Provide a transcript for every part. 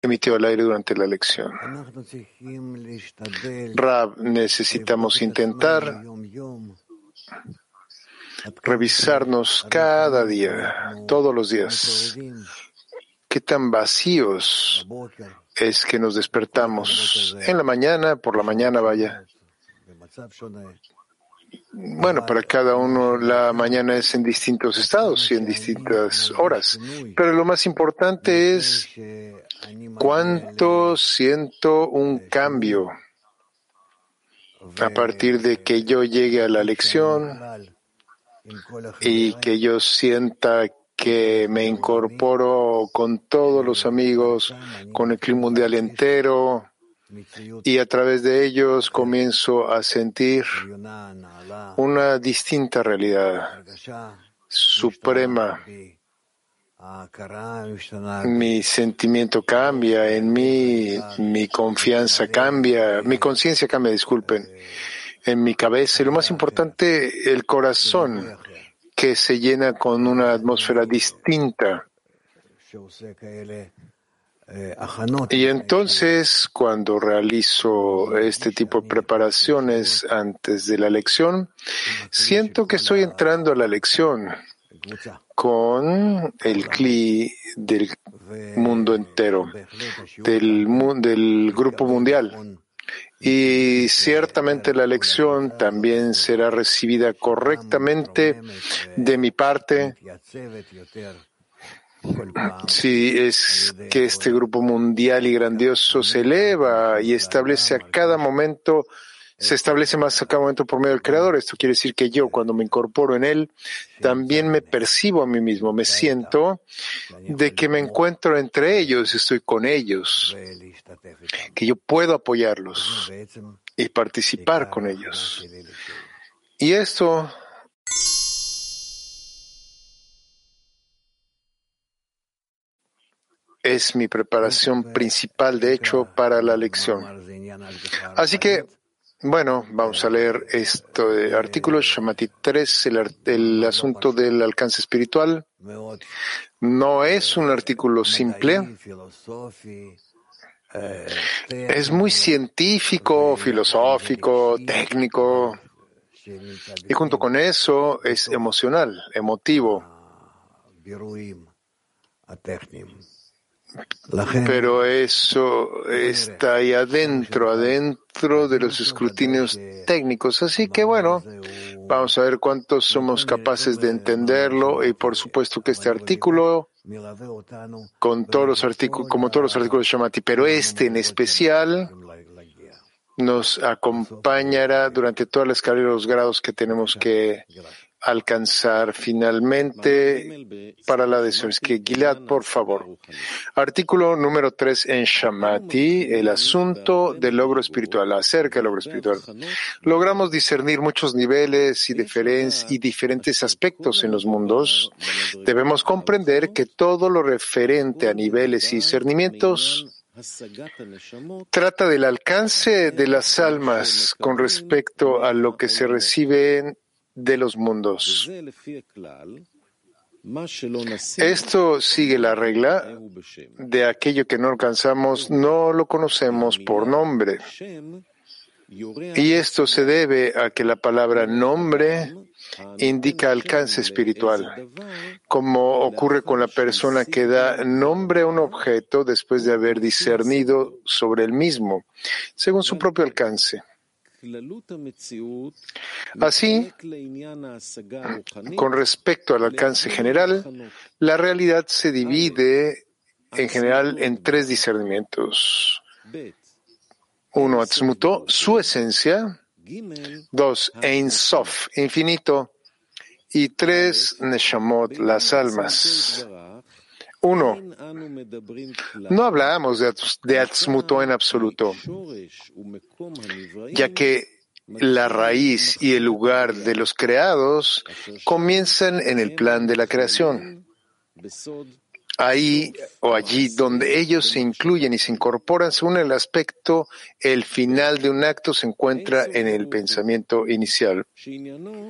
emitió al aire durante la lección. Rab, necesitamos intentar revisarnos cada día, todos los días. ¿Qué tan vacíos es que nos despertamos en la mañana, por la mañana vaya? Bueno, para cada uno la mañana es en distintos estados y en distintas horas, pero lo más importante es cuánto siento un cambio a partir de que yo llegue a la lección y que yo sienta que me incorporo con todos los amigos, con el clima mundial entero, y a través de ellos comienzo a sentir una distinta realidad suprema. Mi sentimiento cambia en mí, mi confianza cambia, mi conciencia cambia, disculpen, en mi cabeza. Y lo más importante, el corazón, que se llena con una atmósfera distinta. Y entonces, cuando realizo este tipo de preparaciones antes de la lección, siento que estoy entrando a la lección con el cli del mundo entero, del grupo mundial. Y ciertamente la lección también será recibida correctamente de mi parte si es que este grupo mundial y grandioso se eleva y establece a cada momento, se establece más a cada momento por medio del Creador. Esto quiere decir que yo, cuando me incorporo en Él, también me percibo a mí mismo, me siento de que me encuentro entre ellos, estoy con ellos, que yo puedo apoyarlos y participar con ellos. Y esto es mi preparación principal, de hecho, para la lección. Así que, bueno, vamos a leer este artículo, Shamati 3, el asunto del alcance espiritual. No es un artículo simple. Es muy científico, filosófico, técnico. Y junto con eso es emocional, emotivo. Pero eso está ahí adentro de los escrutinios técnicos. Así que bueno, vamos a ver cuántos somos capaces de entenderlo. Y por supuesto que este artículo, como todos los artículos de Shamati, pero este en especial, nos acompañará durante toda la escalera de los grados que tenemos que alcanzar finalmente para la adhesión. Es que Gilad, por favor. Artículo número 3 en Shamati, el asunto del logro espiritual, acerca del logro espiritual. Logramos discernir muchos niveles y diferentes aspectos en los mundos. Debemos comprender que todo lo referente a niveles y discernimientos trata del alcance de las almas con respecto a lo que se recibe de los mundos. Esto sigue la regla de aquello que no alcanzamos, no lo conocemos por nombre. Y esto se debe a que la palabra nombre indica alcance espiritual, como ocurre con la persona que da nombre a un objeto después de haber discernido sobre el mismo, según su propio alcance. Así, con respecto al alcance general, la realidad se divide en general en 3 discernimientos. 1, Atzmuto, su esencia. 2, Ein Sof, infinito. Y 3, Neshamot, las almas. 1. No hablamos de Atzmuto en absoluto, ya que la raíz y el lugar de los creados comienzan en el plan de la creación. Ahí o allí donde ellos se incluyen y se incorporan, según el aspecto, el final de un acto se encuentra en el pensamiento inicial.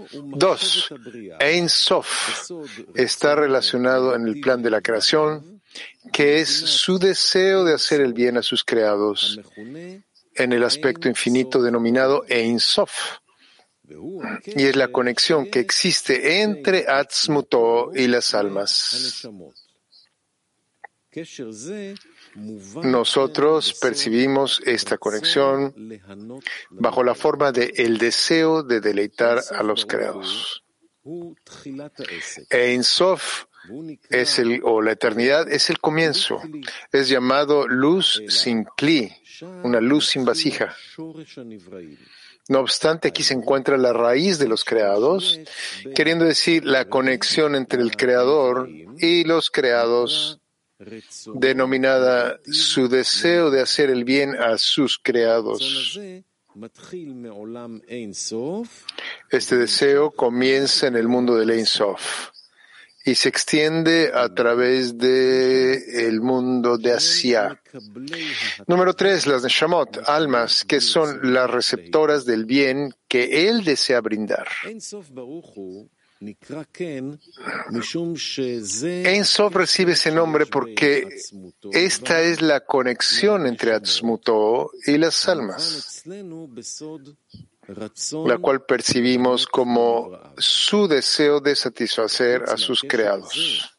2. Ein Sof está relacionado en el plan de la creación, que es su deseo de hacer el bien a sus creados, en el aspecto infinito denominado Ein Sof, y es la conexión que existe entre Atzmuto y las almas. Nosotros percibimos esta conexión bajo la forma de el deseo de deleitar a los creados. Ein Sof o la eternidad es el comienzo. Es llamado luz sin kli, una luz sin vasija. No obstante, aquí se encuentra la raíz de los creados, queriendo decir la conexión entre el creador y los creados, denominada su deseo de hacer el bien a sus creados. Este deseo comienza en el mundo del Ein Sof y se extiende a través del mundo de Asiya. Número 3, las Neshamot, almas, que son las receptoras del bien que él desea brindar. Ein Sof recibe ese nombre porque esta es la conexión entre Atzmuto y las almas, la cual percibimos como su deseo de satisfacer a sus creados.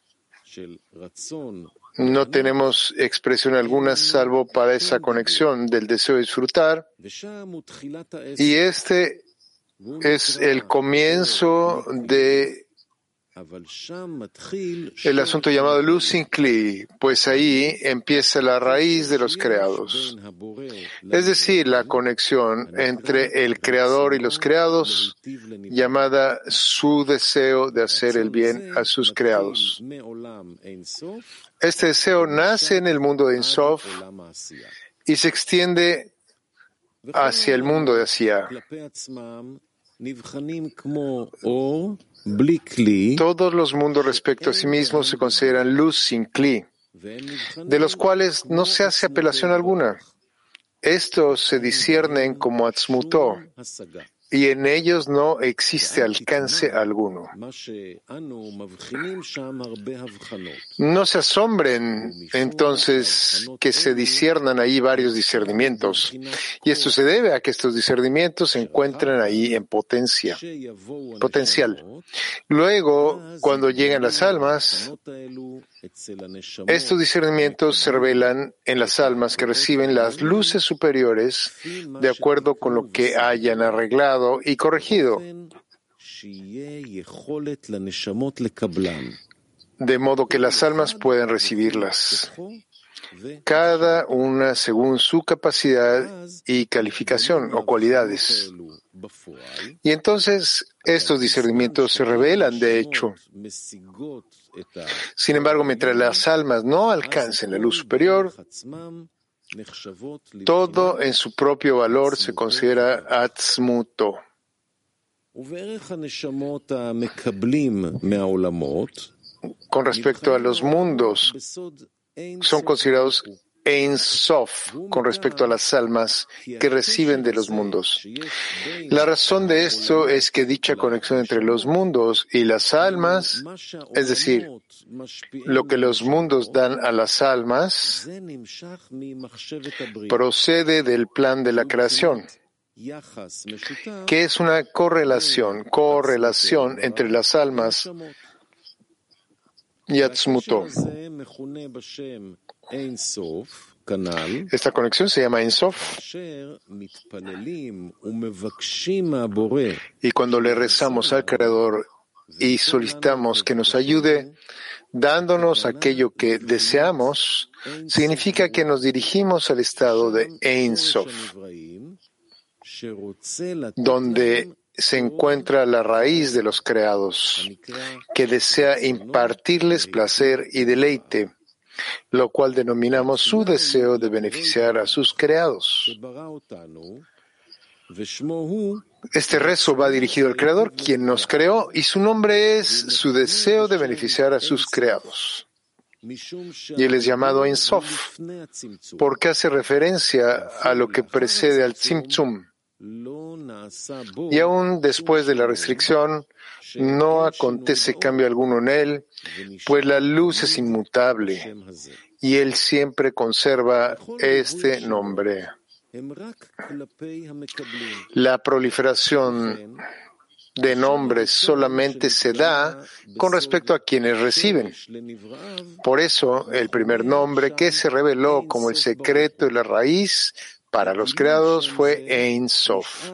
No tenemos expresión alguna salvo para esa conexión del deseo de disfrutar, y este es el comienzo de el asunto llamado luz sin kli, pues ahí empieza la raíz de los creados, es decir, la conexión entre el creador y los creados, llamada su deseo de hacer el bien a sus creados. Este deseo nace en el mundo de Ein Sof y se extiende hacia el mundo de Asiya. Todos los mundos respecto a sí mismos se consideran luz sin kli, de los cuales no se hace apelación alguna. Estos se disciernen como atzmuto, y en ellos no existe alcance alguno. No se asombren entonces que se disciernan ahí varios discernimientos, y esto se debe a que estos discernimientos se encuentran ahí en potencial. Luego, cuando llegan las almas, estos discernimientos se revelan en las almas que reciben las luces superiores de acuerdo con lo que hayan arreglado y corregido, de modo que las almas pueden recibirlas, cada una según su capacidad y calificación o cualidades. Y entonces estos discernimientos se revelan de hecho. Sin embargo, mientras las almas no alcancen la luz superior, todo en su propio valor se considera atzmuto. Con respecto a los mundos, son considerados Ein Sof con respecto a las almas que reciben de los mundos. La razón de esto es que dicha conexión entre los mundos y las almas, es decir, lo que los mundos dan a las almas, procede del plan de la creación, que es una correlación entre las almas y Atzmuto. Esta conexión se llama Ein Sof. Y cuando le rezamos al Creador y solicitamos que nos ayude, dándonos aquello que deseamos, significa que nos dirigimos al estado de Ein Sof, donde se encuentra la raíz de los creados, que desea impartirles placer y deleite, lo cual denominamos su deseo de beneficiar a sus creados. Este rezo va dirigido al Creador, quien nos creó, y su nombre es su deseo de beneficiar a sus creados. Y él es llamado Ein Sof, porque hace referencia a lo que precede al Tzimtzum, Y aún después de la restricción, no acontece cambio alguno en él, pues la luz es inmutable y él siempre conserva este nombre. La proliferación de nombres solamente se da con respecto a quienes reciben. Por eso, el primer nombre que se reveló como el secreto y la raíz para los creados fue Ein Sof.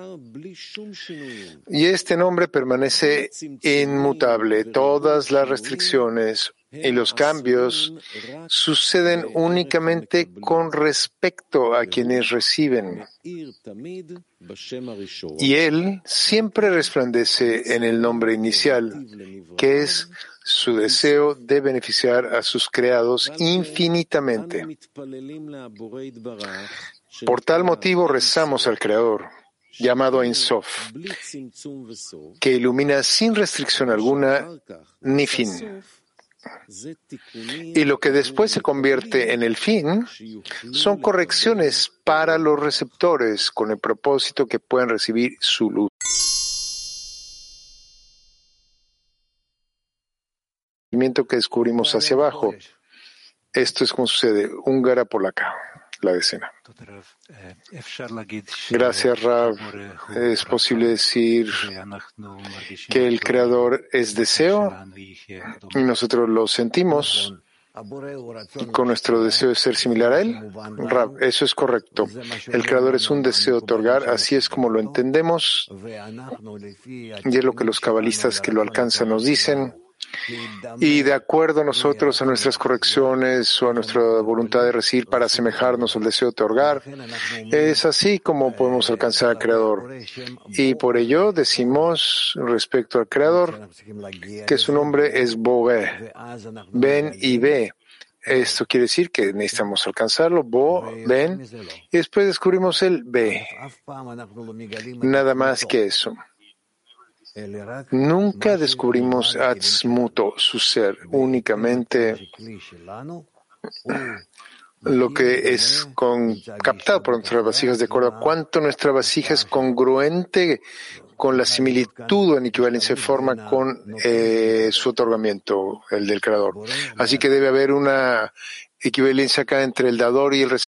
Y este nombre permanece inmutable. Todas las restricciones y los cambios suceden únicamente con respecto a quienes reciben. Y él siempre resplandece en el nombre inicial, que es su deseo de beneficiar a sus creados infinitamente. Por tal motivo rezamos al Creador, llamado Ein Sof, que ilumina sin restricción alguna ni fin. Y lo que después se convierte en el fin son correcciones para los receptores con el propósito que puedan recibir su luz. Que descubrimos hacia abajo. Esto es como sucede. Húngara polaca, la decena. Gracias, Rav. ¿Es posible decir que el Creador es deseo? Y nosotros lo sentimos con nuestro deseo de ser similar a Él. Rav, eso es correcto. El Creador es un deseo de otorgar, así es como lo entendemos. Y es lo que los cabalistas que lo alcanzan nos dicen. Y de acuerdo a nosotros, a nuestras correcciones o a nuestra voluntad de recibir para asemejarnos al deseo de otorgar, es así como podemos alcanzar al Creador. Y por ello decimos respecto al Creador que su nombre es Boé, ven y ve. Esto quiere decir que necesitamos alcanzarlo, Bo, ven, y después descubrimos el ve. Nada más que eso. Nunca descubrimos Atzmuto, su ser, únicamente lo que es captado por nuestras vasijas, de acuerdo a cuánto nuestra vasija es congruente con la similitud o en equivalencia de forma con su otorgamiento, el del Creador. Así que debe haber una equivalencia acá entre el dador y el receptor.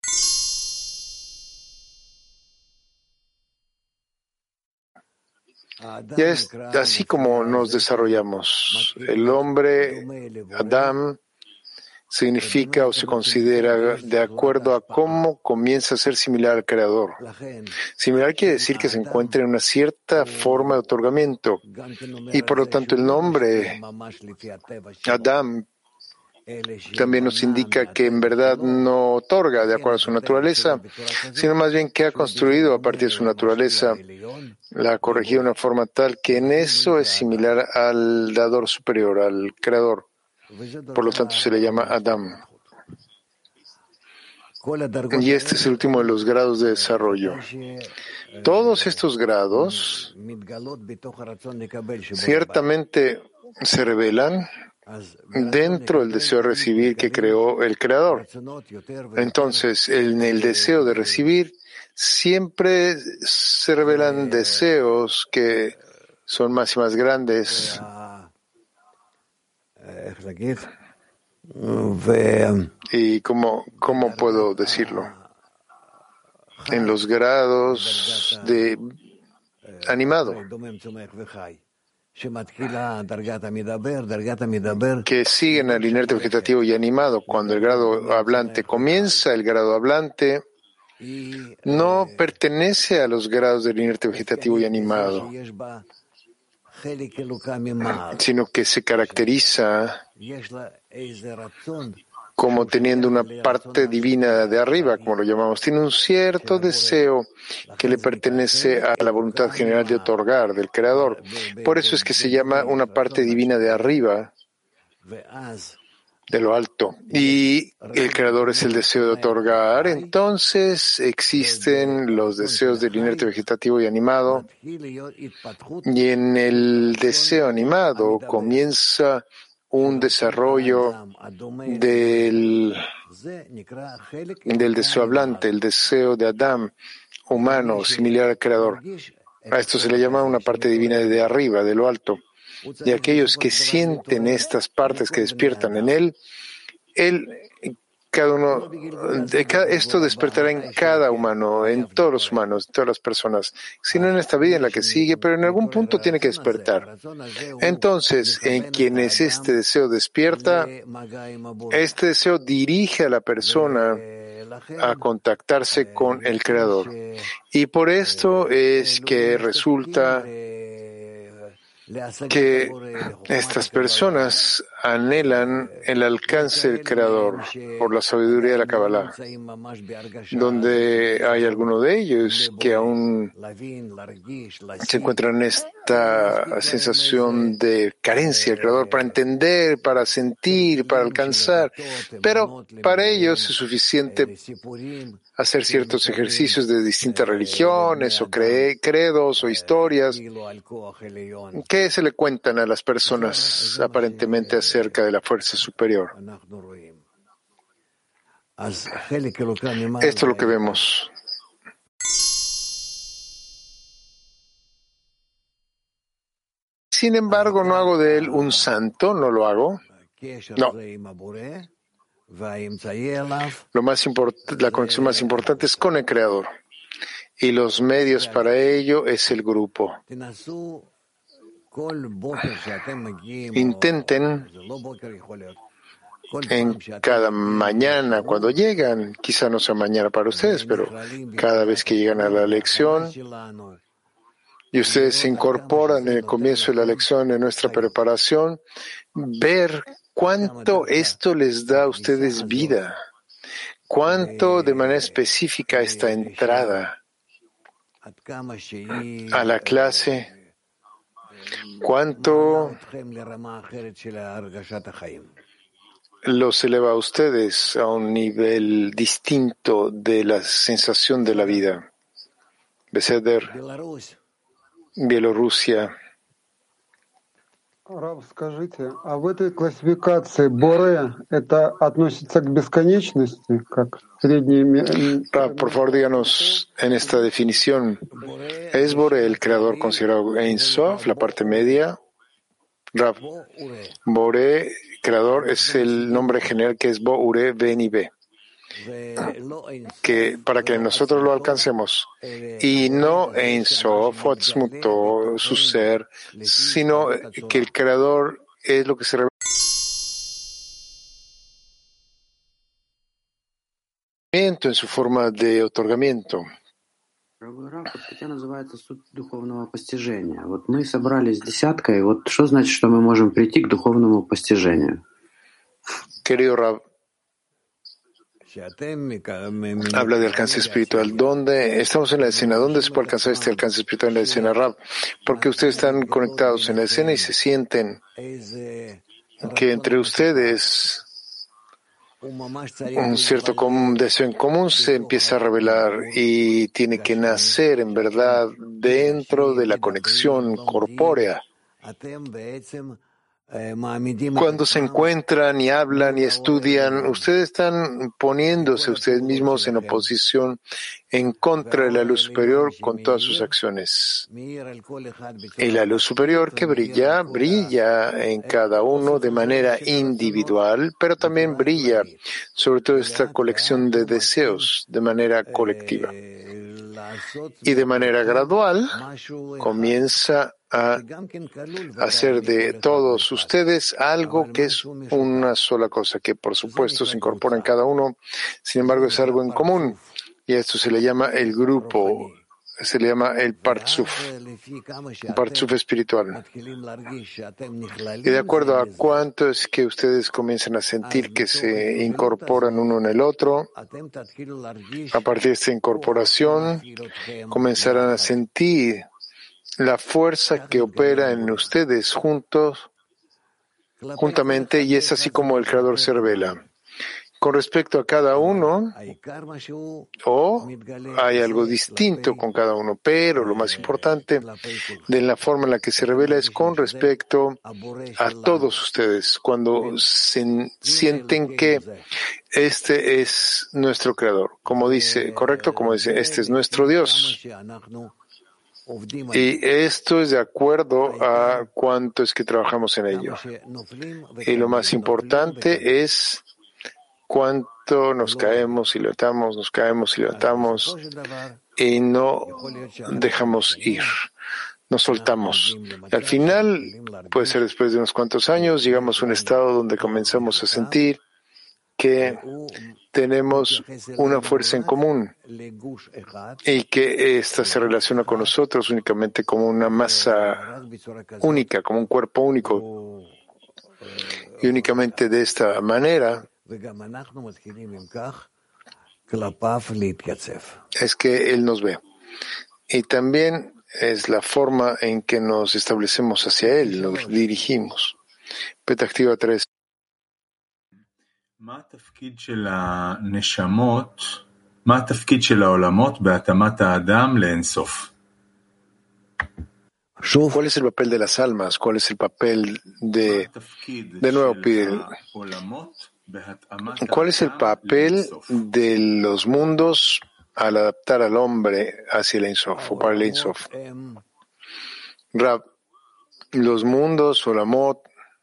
Y es así como nos desarrollamos. El hombre, Adam, significa o se considera de acuerdo a cómo comienza a ser similar al Creador. Similar quiere decir que se encuentra en una cierta forma de otorgamiento. Y por lo tanto el nombre, Adam, también nos indica que en verdad no otorga de acuerdo a su naturaleza, sino más bien que ha construido a partir de su naturaleza, la ha corregido de una forma tal que en eso es similar al dador superior, al Creador. Por lo tanto se le llama Adam. Y este es el último de los grados de desarrollo. Todos estos grados ciertamente se revelan dentro del deseo de recibir que creó el Creador. Entonces, en el deseo de recibir siempre se revelan deseos que son más y más grandes. ¿Y cómo puedo decirlo? En los grados de animado, que siguen al inerte vegetativo y animado. Cuando el grado hablante comienza, el grado hablante no pertenece a los grados del inerte vegetativo y animado, sino que se caracteriza como teniendo una parte divina de arriba, como lo llamamos. Tiene un cierto deseo que le pertenece a la voluntad general de otorgar del Creador. Por eso es que se llama una parte divina de arriba, de lo alto. Y el Creador es el deseo de otorgar. Entonces existen los deseos del inerte vegetativo y animado. Y en el deseo animado comienza un desarrollo del deseo hablante, el deseo de Adam, humano, similar al Creador. A esto se le llama una parte divina de arriba, de lo alto. Y aquellos que sienten estas partes que despiertan en él, cada uno, esto despertará en cada humano, en todos los humanos, en todas las personas, sino en esta vida en la que sigue, pero en algún punto tiene que despertar. Entonces, en quienes este deseo despierta, este deseo dirige a la persona a contactarse con el Creador. Y por esto es que resulta que estas personas anhelan el alcance del Creador por la sabiduría de la Kabbalah, donde hay algunos de ellos que aún se encuentran en esta sensación de carencia del Creador para entender, para sentir, para alcanzar, pero para ellos es suficiente hacer ciertos ejercicios de distintas religiones o credos o historias que se le cuentan a las personas aparentemente acerca de la fuerza superior. Esto es lo que vemos. Sin embargo, no hago de él un santo, no lo hago. No. La conexión más importante es con el Creador. Y los medios para ello es el grupo. Intenten en cada mañana, cuando llegan, quizá no sea mañana para ustedes, pero cada vez que llegan a la lección y ustedes se incorporan en el comienzo de la lección, en nuestra preparación, ver cuánto esto les da a ustedes vida, cuánto de manera específica esta entrada a la clase, cuánto los eleva a ustedes a un nivel distinto de la sensación de la vida. Beseder, Bielorrusia. Рав, скажите, а в этой классификации Боре это относится к бесконечности, как среднее? Rav, por favor, díganos en esta definición, ¿es Bore el creador considerado Ein Sof, la parte media? Rav, Bore, creador, es el nombre general que es Bo, Ure, Ben y Be, que para que nosotros lo alcancemos, y no Ein Sof, Otzmuto, su ser, sino que el creador es lo que se revela en su forma de otorgamiento. Это называется суть духовного постижения. Вот мы собрались десяткой, вот что значит, что мы можем прийти к духовному постижению? Querido Rab, habla de alcance espiritual. ¿Dónde estamos en la escena? ¿Dónde se puede alcanzar este alcance espiritual en la escena, Rab? Porque ustedes están conectados en la escena y se sienten que entre ustedes un cierto deseo en común se empieza a revelar y tiene que nacer en verdad dentro de la conexión corpórea. Cuando se encuentran y hablan y estudian, ustedes están poniéndose ustedes mismos en oposición en contra de la luz superior con todas sus acciones. Y la luz superior que brilla, brilla en cada uno de manera individual, pero también brilla sobre toda esta colección de deseos de manera colectiva. Y de manera gradual comienza a hacer de todos ustedes algo que es una sola cosa, que por supuesto se incorpora en cada uno, sin embargo es algo en común, y a esto se le llama el grupo, se le llama el Partzuf espiritual. Y de acuerdo a cuánto es que ustedes comienzan a sentir que se incorporan uno en el otro, a partir de esta incorporación comenzarán a sentir la fuerza que opera en ustedes juntamente, y es así como el Creador se revela. con respecto a cada uno, o hay algo distinto con cada uno, pero lo más importante de la forma en la que se revela es con respecto a todos ustedes, cuando sienten que este es nuestro creador, como dice, correcto, como dice, este es nuestro Dios. Y esto es de acuerdo a cuánto es que trabajamos en ello. Y lo más importante es cuánto nos caemos y levantamos, nos caemos y levantamos, y no dejamos ir, no soltamos. Y al final, puede ser después de unos cuantos años, llegamos a un estado donde comenzamos a sentir que tenemos una fuerza en común y que esta se relaciona con nosotros únicamente como una masa única, como un cuerpo único. Y únicamente de esta manera es que Él nos ve. Y también es la forma en que nos establecemos hacia Él, nos dirigimos. Petactiva 3. מה התפקיד של העולמות בהתאמת האדם לאינסוף? ¿Cuál es el papel de las almas? ¿Cuál es el papel de nuevo pide? ¿Cuál es el papel de los mundos al adaptar al hombre hacia el Ein Sof o para el Ein Sof? Rab, los mundos, Olamot,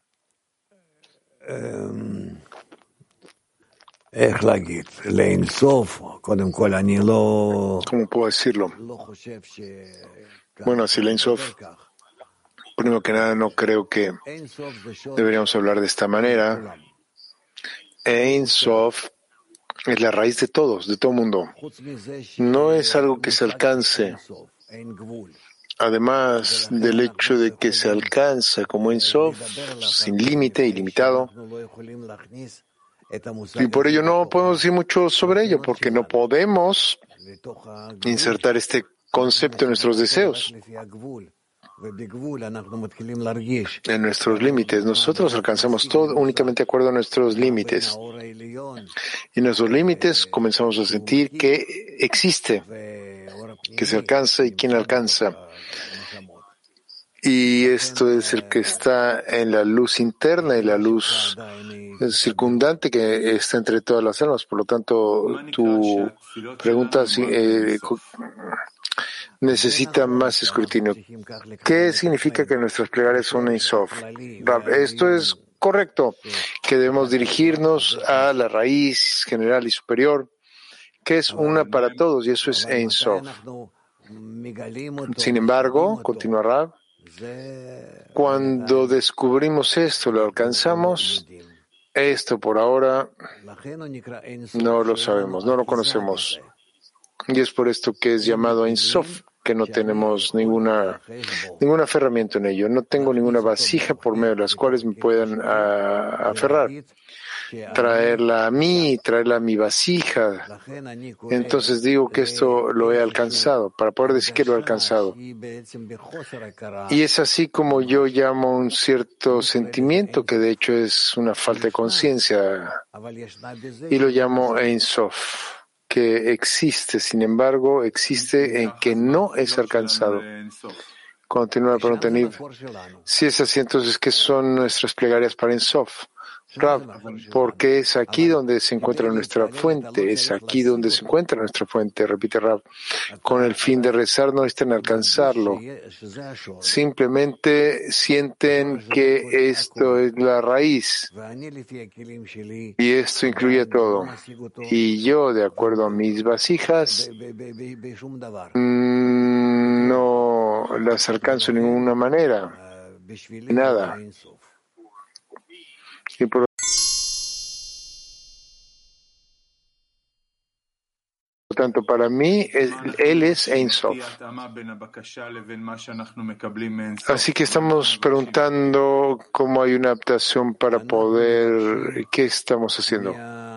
¿cómo puedo decirlo? Bueno, hacia el Ein Sof, primero que nada, no creo que deberíamos hablar de esta manera. Ein Sof es la raíz de todos, de todo mundo. No es algo que se alcance. Además del hecho de que se alcanza como Ein Sof, sin límite, ilimitado. Y por ello no podemos decir mucho sobre ello, porque no podemos insertar este concepto en nuestros deseos, en nuestros límites. Nosotros alcanzamos todo únicamente de acuerdo a nuestros límites. Y en nuestros límites comenzamos a sentir que existe, que se alcanza y quién alcanza. Y esto es el que está en la luz interna y la luz circundante que está entre todas las almas. Por lo tanto, tu pregunta necesita más escrutinio. ¿Qué significa que nuestras plegarias son Ein Sof? Esto es correcto, que debemos dirigirnos a la raíz general y superior, que es una para todos, y eso es Ein Sof. Sin embargo, continúa Rab, cuando descubrimos esto, lo alcanzamos, esto por ahora no lo sabemos, no lo conocemos. Y es por esto que es llamado Ein Sof, que no tenemos ninguna aferramiento en ello. No tengo ninguna vasija por medio de las cuales me puedan aferrar. Traerla a mí, traerla a mi vasija. Entonces digo que esto lo he alcanzado, para poder decir que lo he alcanzado. Y es así como yo llamo un cierto sentimiento, que de hecho es una falta de conciencia, y lo llamo Ein Sof, que existe, sin embargo, existe en que no es alcanzado. Continúa la pregunta, Niv. Si es así, entonces, ¿qué son nuestras plegarias para Ein Sof? Rab, porque es aquí donde se encuentra nuestra fuente, es aquí donde se encuentra nuestra fuente, repite Rab, con el fin de rezar no estén a alcanzarlo, simplemente sienten que esto es la raíz y esto incluye todo, y yo, de acuerdo a mis vasijas, no las alcanzo de ninguna manera, nada. Y por lo tanto, para mí, Él es Ein Sof. Así que estamos preguntando cómo hay una adaptación para poder, ¿qué estamos haciendo?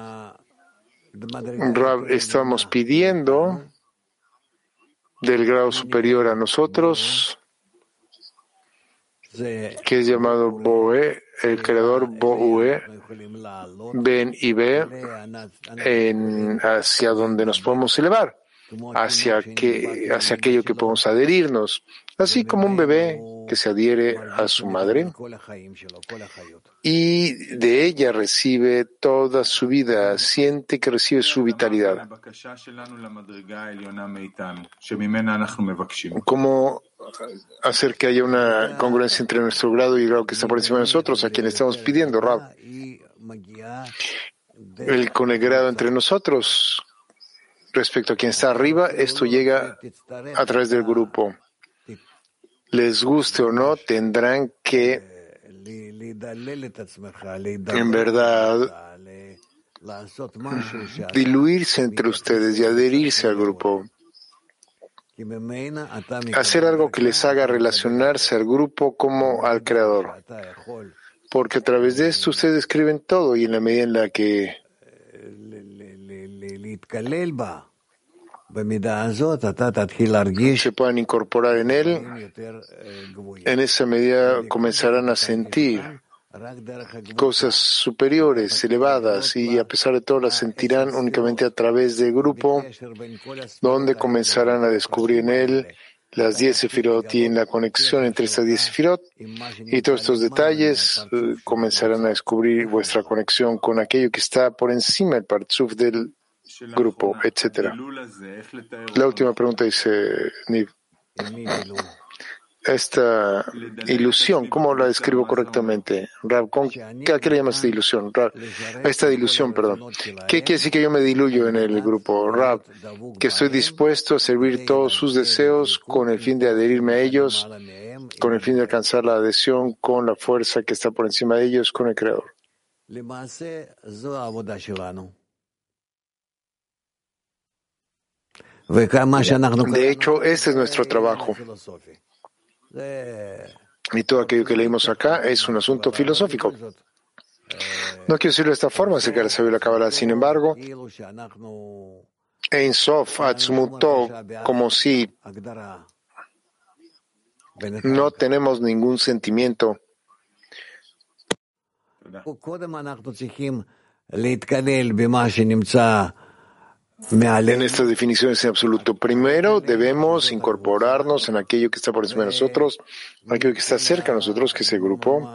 Rab, estamos pidiendo del grado superior a nosotros, que es llamado Boe, el creador Bo'ue, ven y ve hacia donde nos podemos elevar, hacia aquello que podemos adherirnos, así como un bebé que se adhiere a su madre y de ella recibe toda su vida, siente que recibe su vitalidad. ¿Cómo hacer que haya una congruencia entre nuestro grado y el grado que está por encima de nosotros, a quien le estamos pidiendo, Rab? Con el grado entre nosotros, respecto a quien está arriba, esto llega a través del grupo. Les guste o no, tendrán que en verdad diluirse entre ustedes y adherirse al grupo. Hacer algo que les haga relacionarse al grupo como al Creador. Porque a través de esto ustedes escriben todo y en la medida en la que se puedan incorporar en él, en esa medida comenzarán a sentir cosas superiores, elevadas, y a pesar de todo las sentirán únicamente a través del grupo, donde comenzarán a descubrir en él las 10 sefirot y en la conexión entre estas 10 sefirot y todos estos detalles comenzarán a descubrir vuestra conexión con aquello que está por encima del partzuf del grupo, etc. La última pregunta dice Niv. Esta ilusión, ¿cómo la describo correctamente? Rab, ¿a qué le llamas de ilusión? Rab, esta dilución, perdón. ¿Qué quiere decir que yo me diluyo en el grupo? Rab, que estoy dispuesto a servir todos sus deseos con el fin de adherirme a ellos, con el fin de alcanzar la adhesión con la fuerza que está por encima de ellos, con el Creador. De hecho, este es nuestro trabajo. Y todo aquello que leímos acá es un asunto filosófico. No quiero decirlo de esta forma acerca del sabio de la Kabbalah. Sin embargo, Ein Sof Atzmuto, como si no tenemos ningún sentimiento. En estas definiciones en absoluto. Primero debemos incorporarnos en aquello que está por encima de nosotros, aquello que está cerca de nosotros, que es el grupo.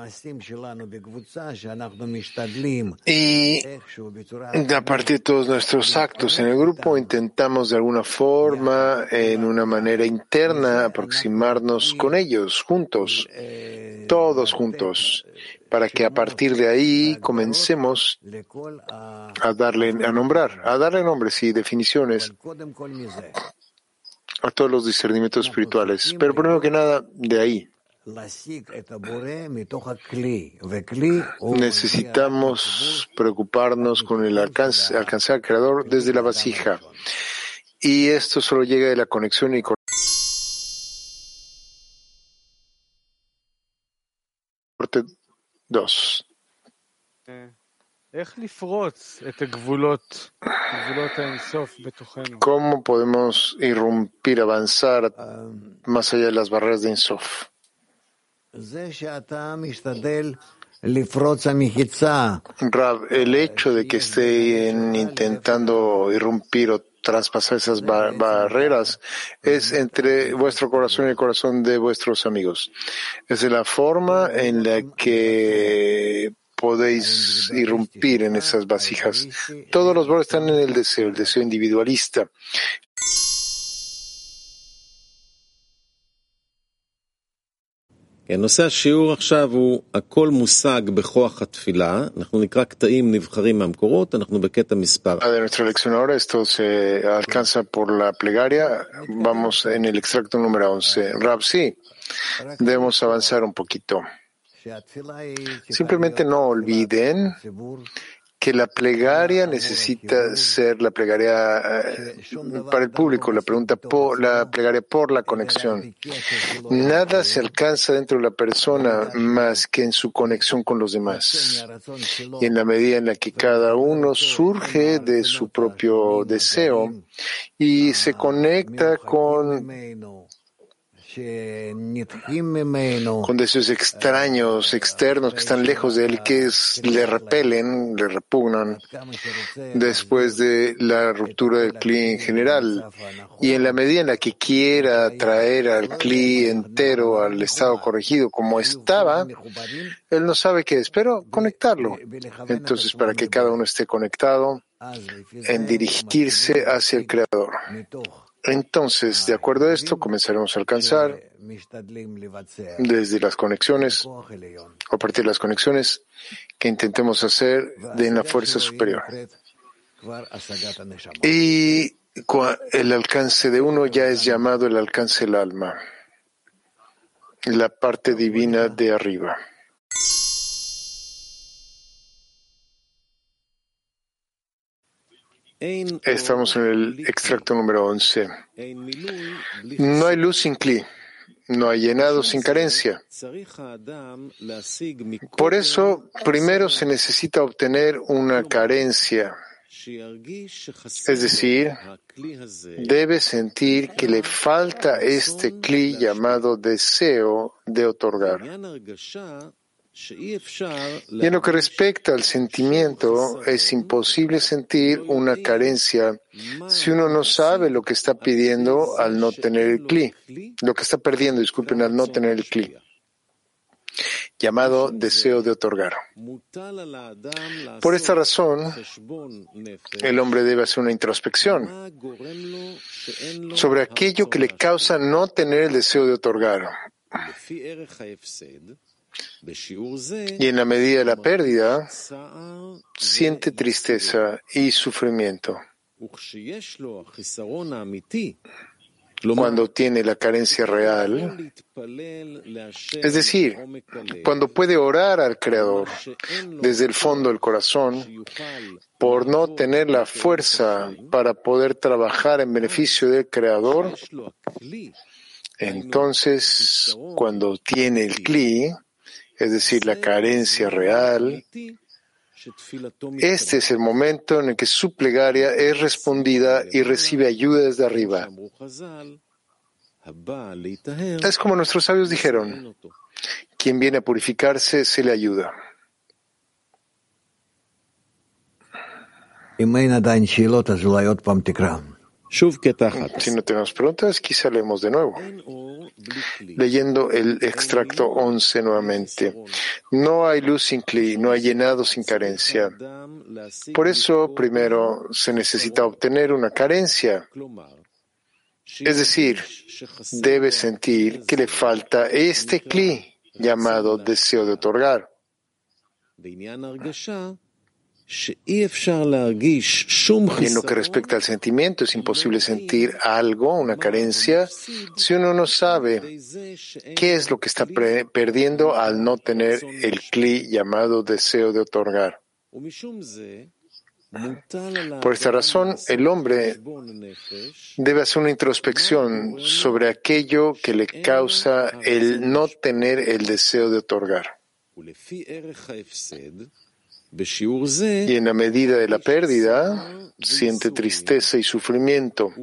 Y a partir de todos nuestros actos en el grupo, intentamos de alguna forma, en una manera interna, aproximarnos con ellos, juntos, todos juntos, para que a partir de ahí comencemos a darle nombres y definiciones a todos los discernimientos espirituales. Pero primero que nada, de ahí necesitamos preocuparnos con el alcanzar al Creador desde la vasija. Y esto solo llega de la conexión y corte 2. ¿Cómo podemos irrumpir, avanzar más allá de las barreras de Ein Sof? Rab, el hecho de que estén intentando irrumpir o traspasar esas barreras es entre vuestro corazón y el corazón de vuestros amigos. Es la forma en la que podéis irrumpir en esas vasijas. Todos los bordes están en el deseo individualista. נושא השיעור עכשיו הוא הכל מושג בכוח התפילה, אנחנו נקרא קטעים נבחרים מהמקורות, אנחנו בקטע מספר. De nuestra lección ahora, esto se alcanza por la plegaria, vamos en el extracto número 11. Rab, sí, debemos avanzar un poquito. Simplemente no olviden que la plegaria necesita ser la plegaria para el público, la plegaria por la conexión. Nada se alcanza dentro de la persona más que en su conexión con los demás. Y en la medida en la que cada uno surge de su propio deseo y se conecta con con deseos extraños, externos, que están lejos de él, que le repelen, le repugnan, después de la ruptura del Kli en general. Y en la medida en la que quiera traer al Kli entero al estado corregido como estaba, él no sabe qué es, pero conectarlo. Entonces, para que cada uno esté conectado, en dirigirse hacia el Creador. Entonces, de acuerdo a esto, comenzaremos a alcanzar desde las conexiones, o a partir de las conexiones que intentemos hacer en la fuerza superior. Y el alcance de uno ya es llamado el alcance del alma, la parte divina de arriba. Estamos en el extracto número 11. No hay luz sin Kli, no hay llenado sin carencia. Por eso, primero se necesita obtener una carencia, es decir, debe sentir que le falta este Kli llamado deseo de otorgar. Y en lo que respecta al sentimiento, es imposible sentir una carencia si uno no sabe lo que está pidiendo al no tener el Kli, lo que está perdiendo, disculpen, al no tener el Kli, llamado deseo de otorgar. Por esta razón, el hombre debe hacer una introspección sobre aquello que le causa no tener el deseo de otorgar. Y en la medida de la pérdida, siente tristeza y sufrimiento. Cuando tiene la carencia real, es decir, cuando puede orar al Creador desde el fondo del corazón, por no tener la fuerza para poder trabajar en beneficio del Creador, entonces, cuando tiene el Kli, es decir, la carencia real, este es el momento en el que su plegaria es respondida y recibe ayuda desde arriba. Es como nuestros sabios dijeron, quien viene a purificarse se le ayuda. Si no tenemos preguntas, quizá leemos de nuevo. Leyendo el extracto 11 nuevamente. No hay luz sin Kli, no hay llenado sin carencia. Por eso, primero, se necesita obtener una carencia. Es decir, debe sentir que le falta este Kli, llamado deseo de otorgar. Y en lo que respecta al sentimiento, es imposible sentir algo, una carencia, si uno no sabe qué es lo que está perdiendo al no tener el Kli llamado deseo de otorgar. Por esta razón, el hombre debe hacer una introspección sobre aquello que le causa el no tener el deseo de otorgar. Y en la medida de la pérdida, siente tristeza y sufrimiento.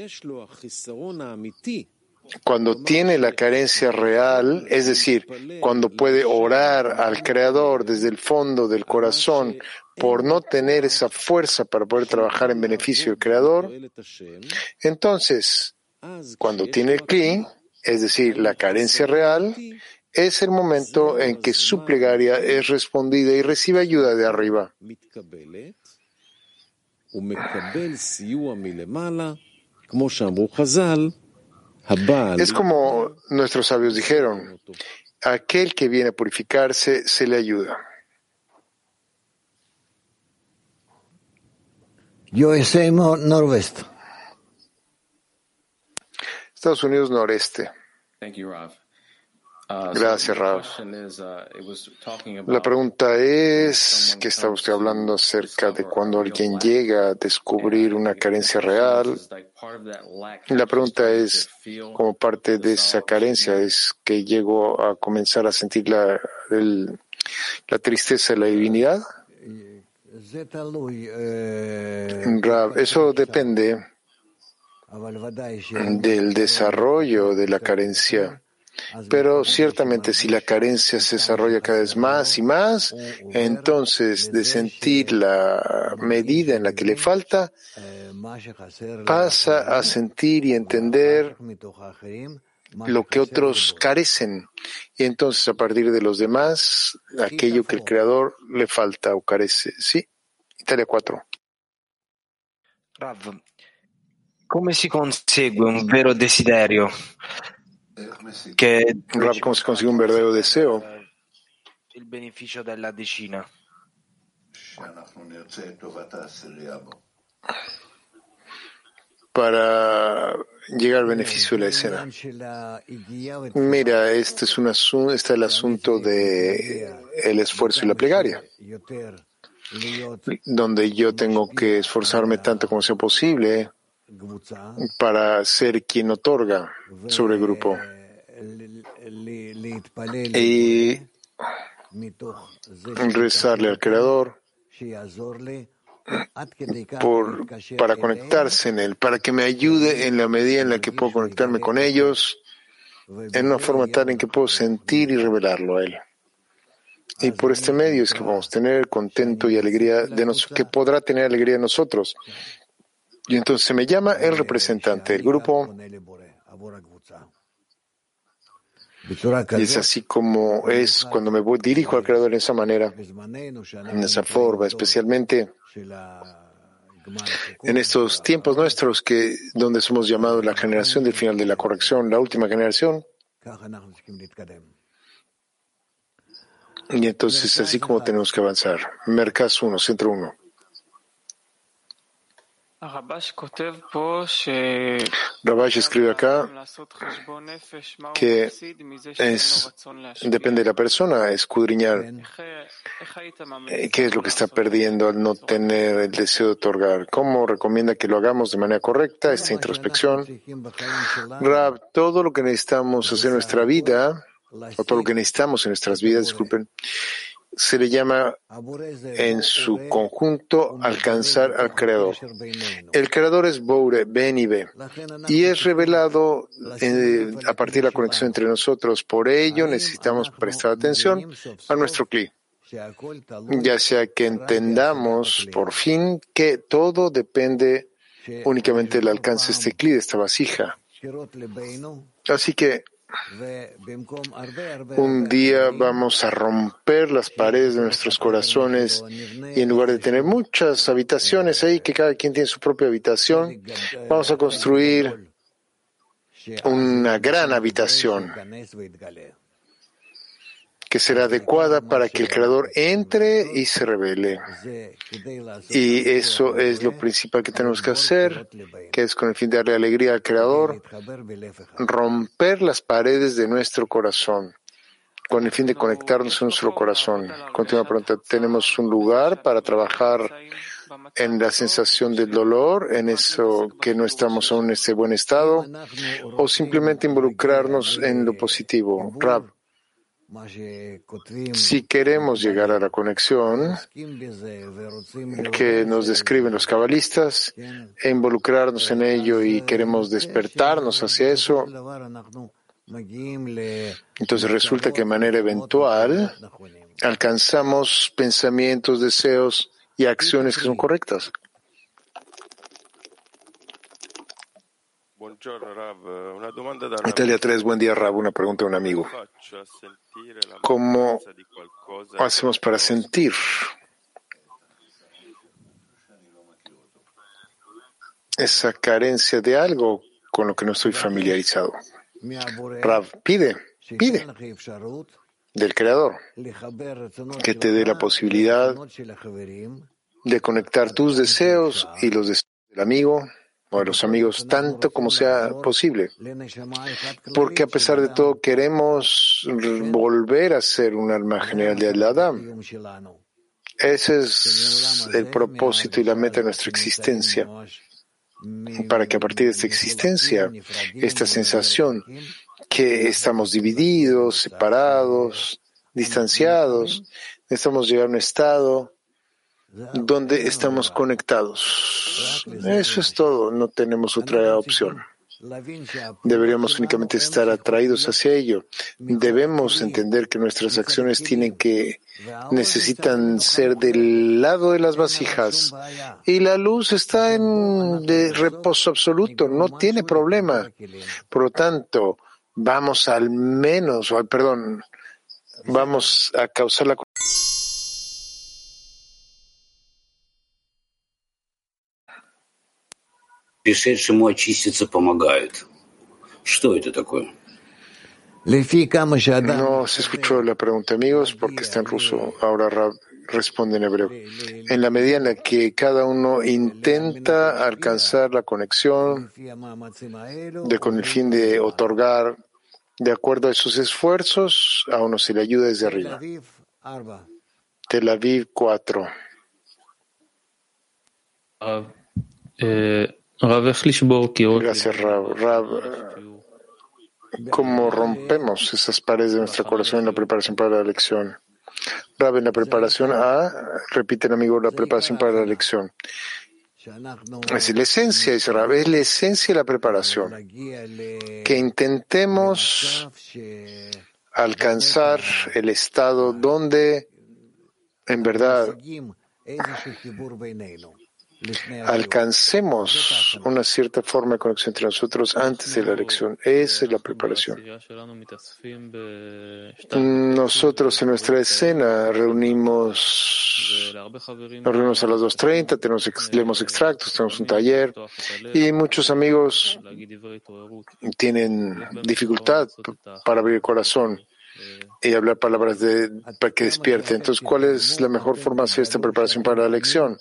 Cuando tiene la carencia real, es decir, cuando puede orar al Creador desde el fondo del corazón por no tener esa fuerza para poder trabajar en beneficio del Creador, entonces, cuando tiene el Kli, es decir, la carencia real, es el momento en que su plegaria es respondida y recibe ayuda de arriba. Es como nuestros sabios dijeron, a aquel que viene a purificarse se le ayuda. Estados Unidos noreste. Gracias, Rav. La pregunta es que está usted hablando acerca de cuando alguien llega a descubrir una carencia real. La pregunta es, como parte de esa carencia, es que llegó a comenzar a sentir la tristeza de la divinidad. Rav, eso depende del desarrollo de la carencia. Pero ciertamente si la carencia se desarrolla cada vez más y más, entonces de sentir la medida en la que le falta, pasa a sentir y entender lo que otros carecen. Y entonces a partir de los demás, aquello que el Creador le falta o carece. ¿Sí? Italia 4. Rav, come si consegue un vero desiderio? Rav, ¿cómo se consigue un verdadero deseo? Il beneficio della decina. Para llegar al beneficio de la escena. Mira, este es el asunto de el esfuerzo y la plegaria, donde yo tengo que esforzarme tanto como sea posible para ser quien otorga sobre el grupo y rezarle al Creador para conectarse en Él, para que me ayude en la medida en la que puedo conectarme con ellos, en una forma tal en que puedo sentir y revelarlo a Él. Y por este medio es que vamos a tener contento y alegría que podrá tener alegría de nosotros. Y entonces se me llama el representante del grupo. Y es así como es cuando me dirijo al Creador de esa manera, en esa forma, especialmente en estos tiempos nuestros donde somos llamados la generación del final de la corrección, la última generación. Y entonces así como tenemos que avanzar. Merkaz 1, Centro 1. Rabash escribe acá que depende de la persona escudriñar qué es lo que está perdiendo al no tener el deseo de otorgar. ¿Cómo recomienda que lo hagamos de manera correcta, esta introspección? Rab, todo lo que necesitamos hacer en nuestra vida, o todo lo que necesitamos en nuestras vidas, disculpen, se le llama en su conjunto alcanzar al Creador. El Creador es Boure, Ben y Be, y es revelado a partir de la conexión entre nosotros. Por ello necesitamos prestar atención a nuestro Kli, ya sea que entendamos por fin que todo depende únicamente del alcance de este Kli, de esta vasija. Así que un día vamos a romper las paredes de nuestros corazones y en lugar de tener muchas habitaciones ahí, que cada quien tiene su propia habitación, vamos a construir una gran habitación que será adecuada para que el Creador entre y se revele. Y eso es lo principal que tenemos que hacer, que es con el fin de darle alegría al Creador, romper las paredes de nuestro corazón, con el fin de conectarnos en nuestro corazón. Continúa pregunta, ¿tenemos un lugar para trabajar en la sensación del dolor, en eso que no estamos aún en ese buen estado, o simplemente involucrarnos en lo positivo? Rab, si queremos llegar a la conexión que nos describen los cabalistas e involucrarnos en ello y queremos despertarnos hacia eso, entonces resulta que de manera eventual alcanzamos pensamientos, deseos y acciones que son correctas. Italia 3, buen día, Rab. Una pregunta de un amigo. ¿Cómo hacemos para sentir esa carencia de algo con lo que no estoy familiarizado? Rab, pide del Creador que te dé la posibilidad de conectar tus deseos y los deseos del amigo o de los amigos tanto como sea posible, porque a pesar de todo queremos volver a ser un alma general de Adam. Ese es el propósito y la meta de nuestra existencia, para que a partir de esta existencia, esta sensación que estamos divididos, separados, distanciados, necesitamos llegar a un estado donde estamos conectados. Eso es todo, no tenemos otra opción. Deberíamos únicamente estar atraídos hacia ello. Debemos entender que nuestras acciones necesitan ser del lado de las vasijas. Y la luz está de reposo absoluto, no tiene problema. Por lo tanto, vamos a causar la... Пришедшему очиститься помогают. Что это такое? No se escuchó la pregunta, amigos, porque está en ruso. Ahora Rab responde en hebreo. En la medida en la que cada uno intenta alcanzar la conexión con el fin de otorgar, de acuerdo a esos esfuerzos, a uno se le ayuda desde arriba. Tel Aviv 4. Gracias, Rab. ¿Cómo rompemos esas paredes de nuestro corazón en la preparación para la lección? Rab, en la preparación repiten, amigo, la preparación para la lección. Es la esencia, dice Rab, es la esencia de la preparación. Que intentemos alcanzar el estado donde, en verdad, alcancemos una cierta forma de conexión entre nosotros antes de la lección. Esa es la preparación. Nosotros en nuestra escena nos reunimos a las 2:30, leemos extractos, tenemos un taller y muchos amigos tienen dificultad para abrir el corazón y hablar palabras para que despierte. Entonces, ¿cuál es la mejor forma de hacer esta preparación para la lección?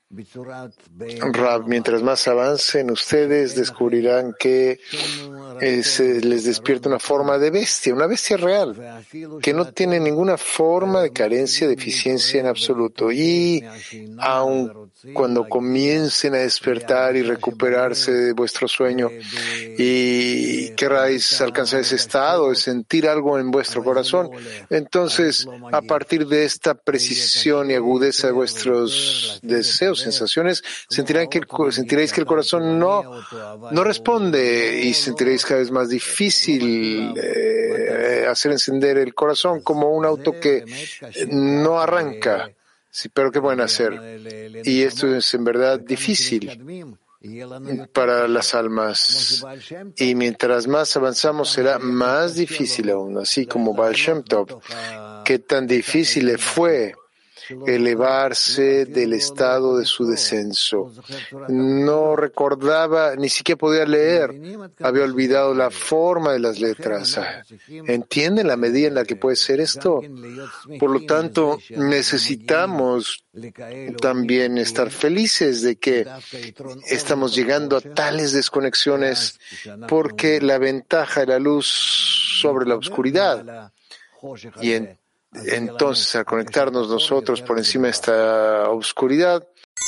Rab, mientras más avancen ustedes, descubrirán que se les despierta una forma de bestia, una bestia real, que no tiene ninguna forma de carencia, de deficiencia en absoluto. Y aun cuando comiencen a despertar y recuperarse de vuestro sueño y queráis alcanzar ese estado de sentir algo en vuestro corazón, entonces a partir de esta precisión y agudeza de vuestros deseos, sensaciones, sentiréis que el corazón no responde y sentiréis cada vez más difícil hacer encender el corazón como un auto que no arranca. Sí, pero ¿qué pueden hacer? Y esto es en verdad difícil para las almas. Y mientras más avanzamos será más difícil aún, así como Baal Shem Tov. ¿Qué tan difícil le fue elevarse del estado de su descenso? No recordaba, ni siquiera podía leer, había olvidado la forma de las letras. ¿Entienden la medida en la que puede ser esto? Por lo tanto, necesitamos también estar felices de que estamos llegando a tales desconexiones, porque la ventaja de la luz sobre la oscuridad, y entonces, al conectarnos nosotros por encima de esta oscuridad,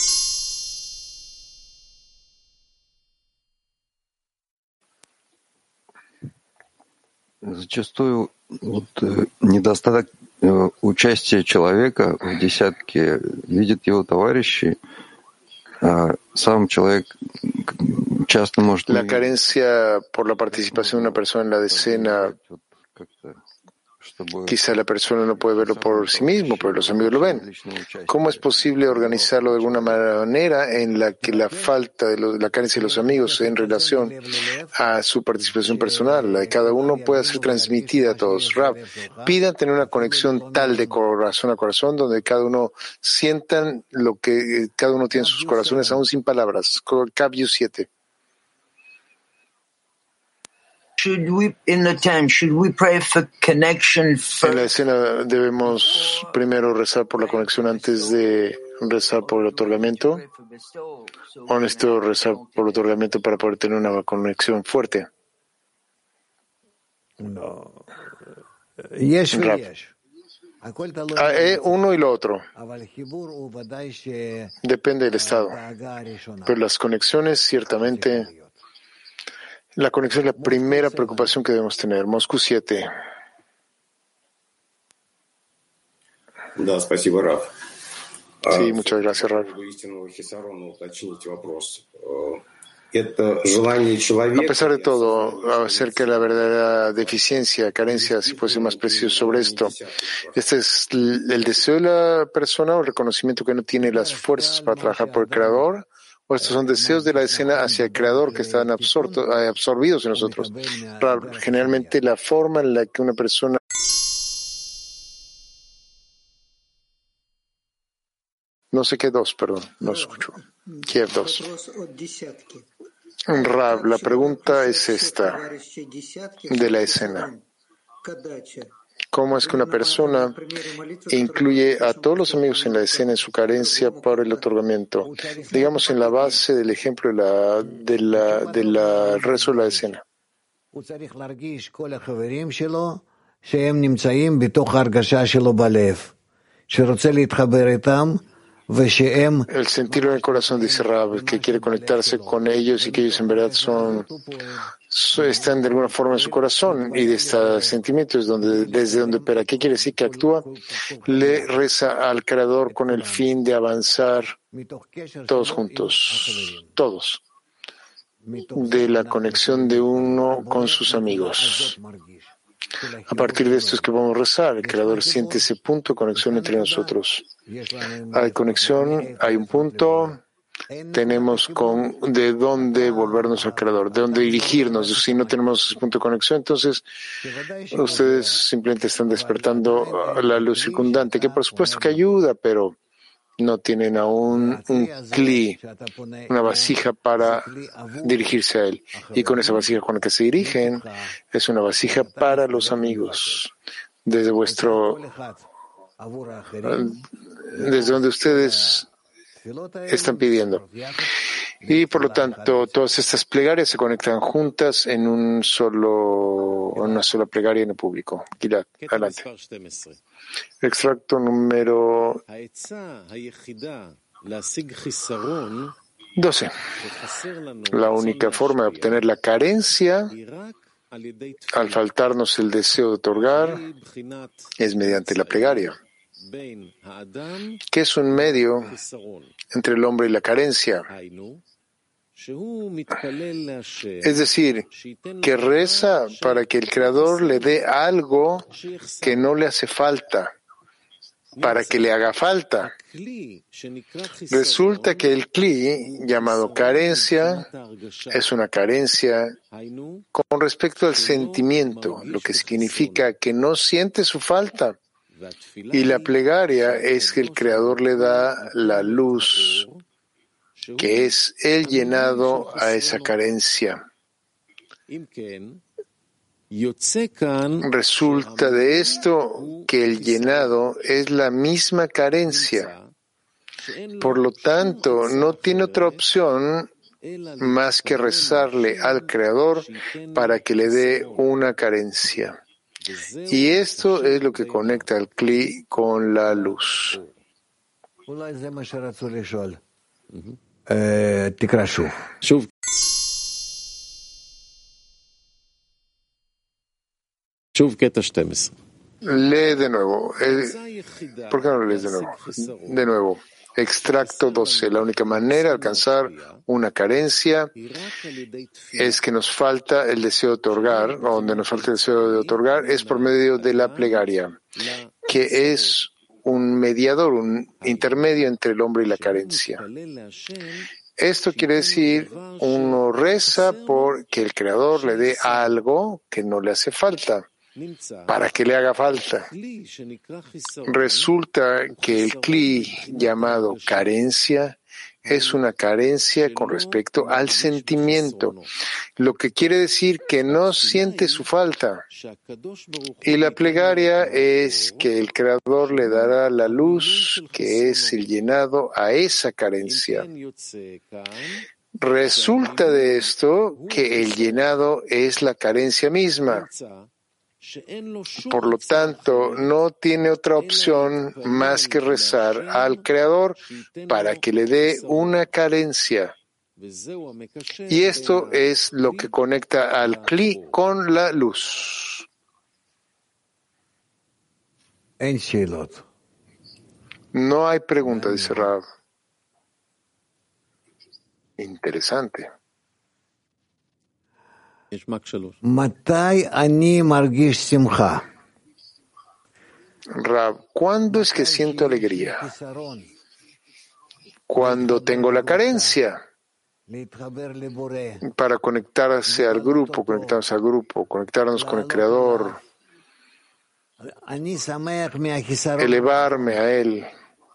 зачастую недостаток участия человека в десятке видит его товарищи, а сам человек часто может... La carencia por la participación de una persona en la decena. Quizá la persona no puede verlo por sí mismo, pero los amigos lo ven. ¿Cómo es posible organizarlo de alguna manera en la que la falta de la carencia de los amigos en relación a su participación personal, la de cada uno, pueda ser transmitida a todos? Rab, pidan tener una conexión tal de corazón a corazón, donde cada uno sientan lo que cada uno tiene en sus corazones, aún sin palabras. Cabio 7. En la escena debemos primero rezar por la conexión antes de rezar por el otorgamiento, o necesito rezar por el otorgamiento para poder tener una conexión fuerte. Uno y lo otro. Depende del estado. Pero las conexiones, ciertamente, la conexión es la primera preocupación que debemos tener. Moscú 7. Да, спасибо, Раф. Sí, muchas gracias, Rav. A pesar de todo, acerca de la verdadera deficiencia, carencia, si puede ser más preciso sobre esto, ¿este es el deseo de la persona o el reconocimiento que no tiene las fuerzas para trabajar por el Creador? ¿O estos son deseos de la escena hacia el Creador que están absorbidos en nosotros? Generalmente la forma en la que una persona... No sé qué dos, perdón, no escucho. Kiev 2. Rav, la pregunta es esta, de la escena. ¿Cómo es que una persona incluye a todos los amigos en la escena en su carencia por el otorgamiento? Digamos en la base del ejemplo del rezo de la escena. El sentirlo en el corazón, dice Rab, que quiere conectarse con ellos y que ellos en verdad están de alguna forma en su corazón, y de este sentimiento es desde donde opera. ¿Qué quiere decir? Que actúa, le reza al Creador con el fin de avanzar todos juntos, todos, de la conexión de uno con sus amigos. A partir de esto es que vamos a rezar. El Creador siente ese punto de conexión entre nosotros. Hay conexión, hay un punto, tenemos de dónde volvernos al Creador, de dónde dirigirnos. Si no tenemos ese punto de conexión, entonces ustedes simplemente están despertando la luz circundante, que por supuesto que ayuda, pero no tienen aún un kli, una vasija para dirigirse a él. Y con esa vasija con la que se dirigen, es una vasija para los amigos, desde donde ustedes están pidiendo. Y por lo tanto, todas estas plegarias se conectan juntas en una sola plegaria en el público. Gilad, adelante. Extracto número 12. La única forma de obtener la carencia al faltarnos el deseo de otorgar es mediante la plegaria, que es un medio entre el hombre y la carencia. Es decir, que reza para que el Creador le dé algo que no le hace falta, para que le haga falta. Resulta que el kli, llamado carencia, es una carencia con respecto al sentimiento, lo que significa que no siente su falta. Y la plegaria es que el Creador le da la luz, que es el llenado a esa carencia. Resulta de esto que el llenado es la misma carencia. Por lo tanto, no tiene otra opción más que rezarle al Creador para que le dé una carencia. Y esto es lo que conecta al Kli con la luz. Lee de nuevo. ¿Por qué no lo lees de nuevo? De nuevo. Extracto 12. La única manera de alcanzar una carencia es que nos falta el deseo de otorgar, o donde nos falta el deseo de otorgar, es por medio de la plegaria, que es un mediador, un intermedio entre el hombre y la carencia. Esto quiere decir, uno reza por que el Creador le dé algo que no le hace falta, para que le haga falta. Resulta que el kli llamado carencia es una carencia con respecto al sentimiento, lo que quiere decir que no siente su falta. Y la plegaria es que el Creador le dará la luz, que es el llenado a esa carencia. Resulta de esto que el llenado es la carencia misma. Por lo tanto, no tiene otra opción más que rezar al Creador para que le dé una carencia. Y esto es lo que conecta al Kli con la luz. No hay pregunta, dice Rab. Interesante. Rab, ¿cuándo es que siento alegría? Cuando tengo la carencia para conectarnos al grupo, conectarnos con el Creador, elevarme a Él.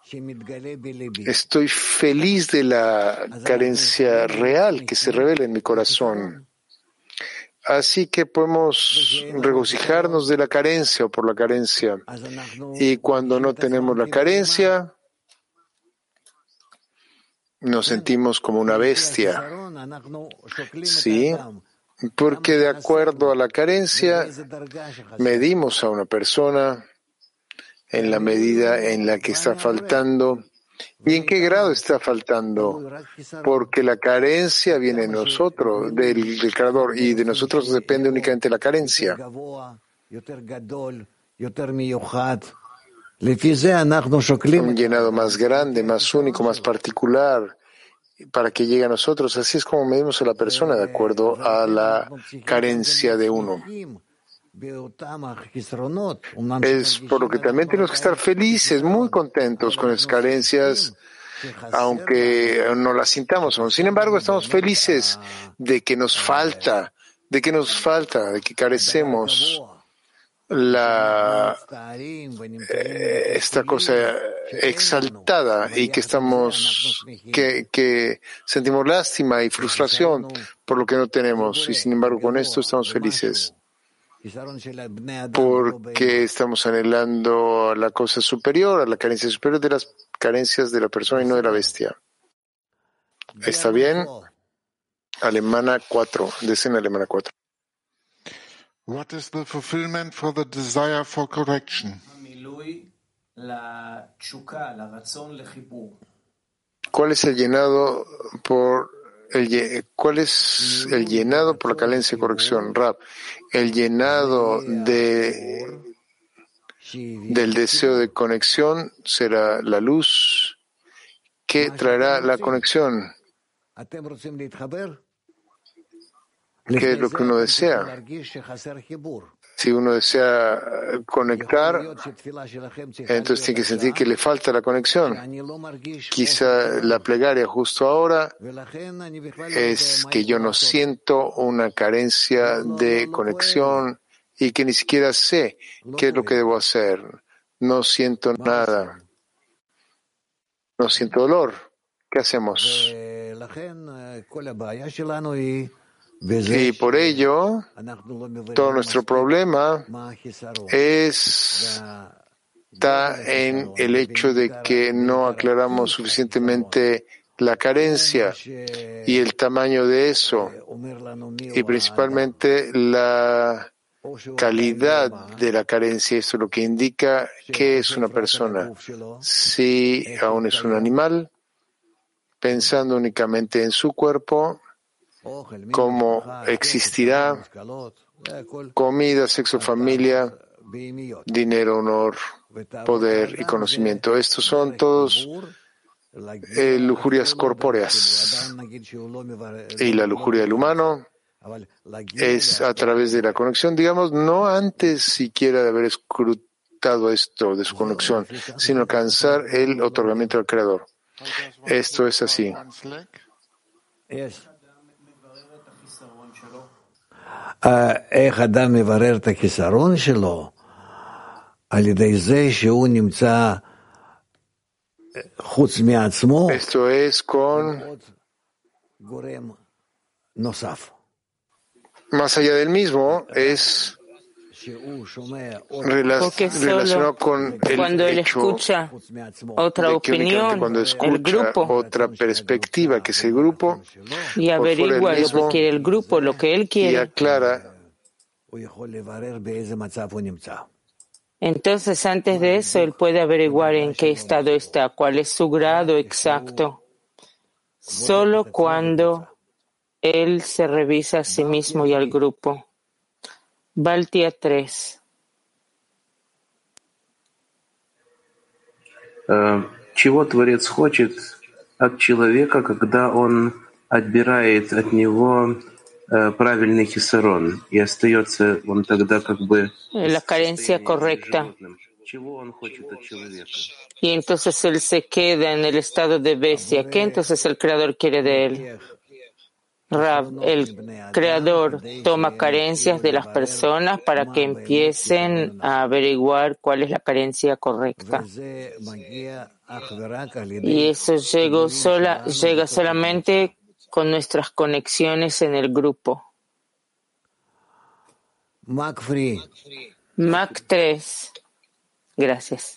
Estoy feliz de la carencia real que se revela en mi corazón. Así que podemos regocijarnos de la carencia o por la carencia. Y cuando no tenemos la carencia, nos sentimos como una bestia. Sí, porque de acuerdo a la carencia, medimos a una persona en la medida en la que está faltando. ¿Y en qué grado está faltando? Porque la carencia viene de nosotros, del Creador, y de nosotros depende únicamente la carencia. Un llenado más grande, más único, más particular, para que llegue a nosotros. Así es como medimos a la persona, de acuerdo a la carencia de uno. Es por lo que también tenemos que estar felices, muy contentos con las carencias, aunque no las sintamos aún. Sin embargo, estamos felices de que nos falta, de que carecemos esta cosa exaltada y que que sentimos lástima y frustración por lo que no tenemos. Y sin embargo, con esto estamos felices. Porque estamos anhelando a la cosa superior, a la carencia superior de las carencias de la persona y no de la bestia. ¿Está bien? Alemana 4, decena alemana 4. What is the fulfillment for the desire for correction? ¿Cuál es el llenado por ¿Cuál es el llenado por la carencia de corrección? Rab, el llenado del deseo de conexión será la luz que traerá la conexión. ¿Qué es lo que uno desea? Si uno desea conectar, entonces tiene que sentir que le falta la conexión. Quizá la plegaria justo ahora es que yo no siento una carencia de conexión y que ni siquiera sé qué es lo que debo hacer. No siento nada. No siento dolor. ¿Qué hacemos? Y por ello, todo nuestro problema está en el hecho de que no aclaramos suficientemente la carencia y el tamaño de eso, y principalmente la calidad de la carencia. Esto es lo que indica qué es una persona. Si aún es un animal, pensando únicamente en su cuerpo, cómo existirá comida, sexo, familia, dinero, honor, poder y conocimiento. Estos son todos lujurias corpóreas. Y la lujuria del humano es a través de la conexión, digamos, no antes siquiera de haber escrutado esto de su conexión, sino alcanzar el otorgamiento del Creador. Esto es así. איך אדם מברר את החיסרון שלו על ידי זה שהוא נמצא חוץ מעצמו עוד גורם נוסף. Más allá del mismo es relacionado con cuando él escucha otra opinión, cuando escucha el grupo, otra perspectiva que es el grupo, y averigua lo que quiere el grupo, lo que él quiere, y aclara. Entonces, antes de eso, él puede averiguar en qué estado está, cuál es su grado exacto. Solo cuando él se revisa a sí mismo y al grupo. Baltia 3. Чего Творец хочет от человека, когда он отбирает от него правильный хисарон, y остается он тогда как бы la carencia correcta. Y entonces él se queda en el estado de bestia. ¿Qué entonces el Creador quiere de él? Rav, el Creador toma carencias de las personas para que empiecen a averiguar cuál es la carencia correcta. Y eso llega solamente con nuestras conexiones en el grupo. Mac 3. Gracias.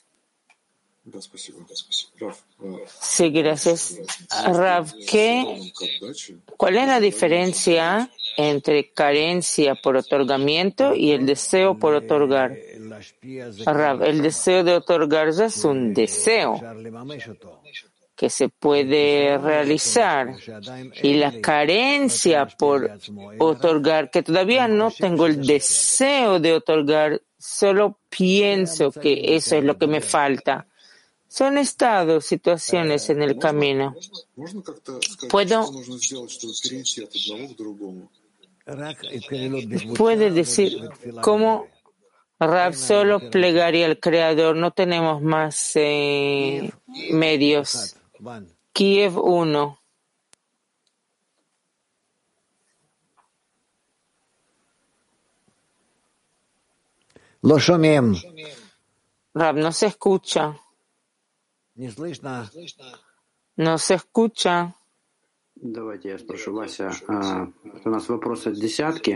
Sí, gracias. Rav, ¿cuál es la diferencia entre carencia por otorgamiento y el deseo por otorgar? Rav, el deseo de otorgar ya es un deseo que se puede realizar, y la carencia por otorgar, que todavía no tengo el deseo de otorgar, solo pienso que eso es lo que me falta. Son estados, situaciones en el camino. Puede decir cómo Rav solo plegaria al Creador, no tenemos más medios. Kiev 1. Rav, no se escucha. No se escucha. Давайте я спрошу, Вася, у нас вопрос от десятки.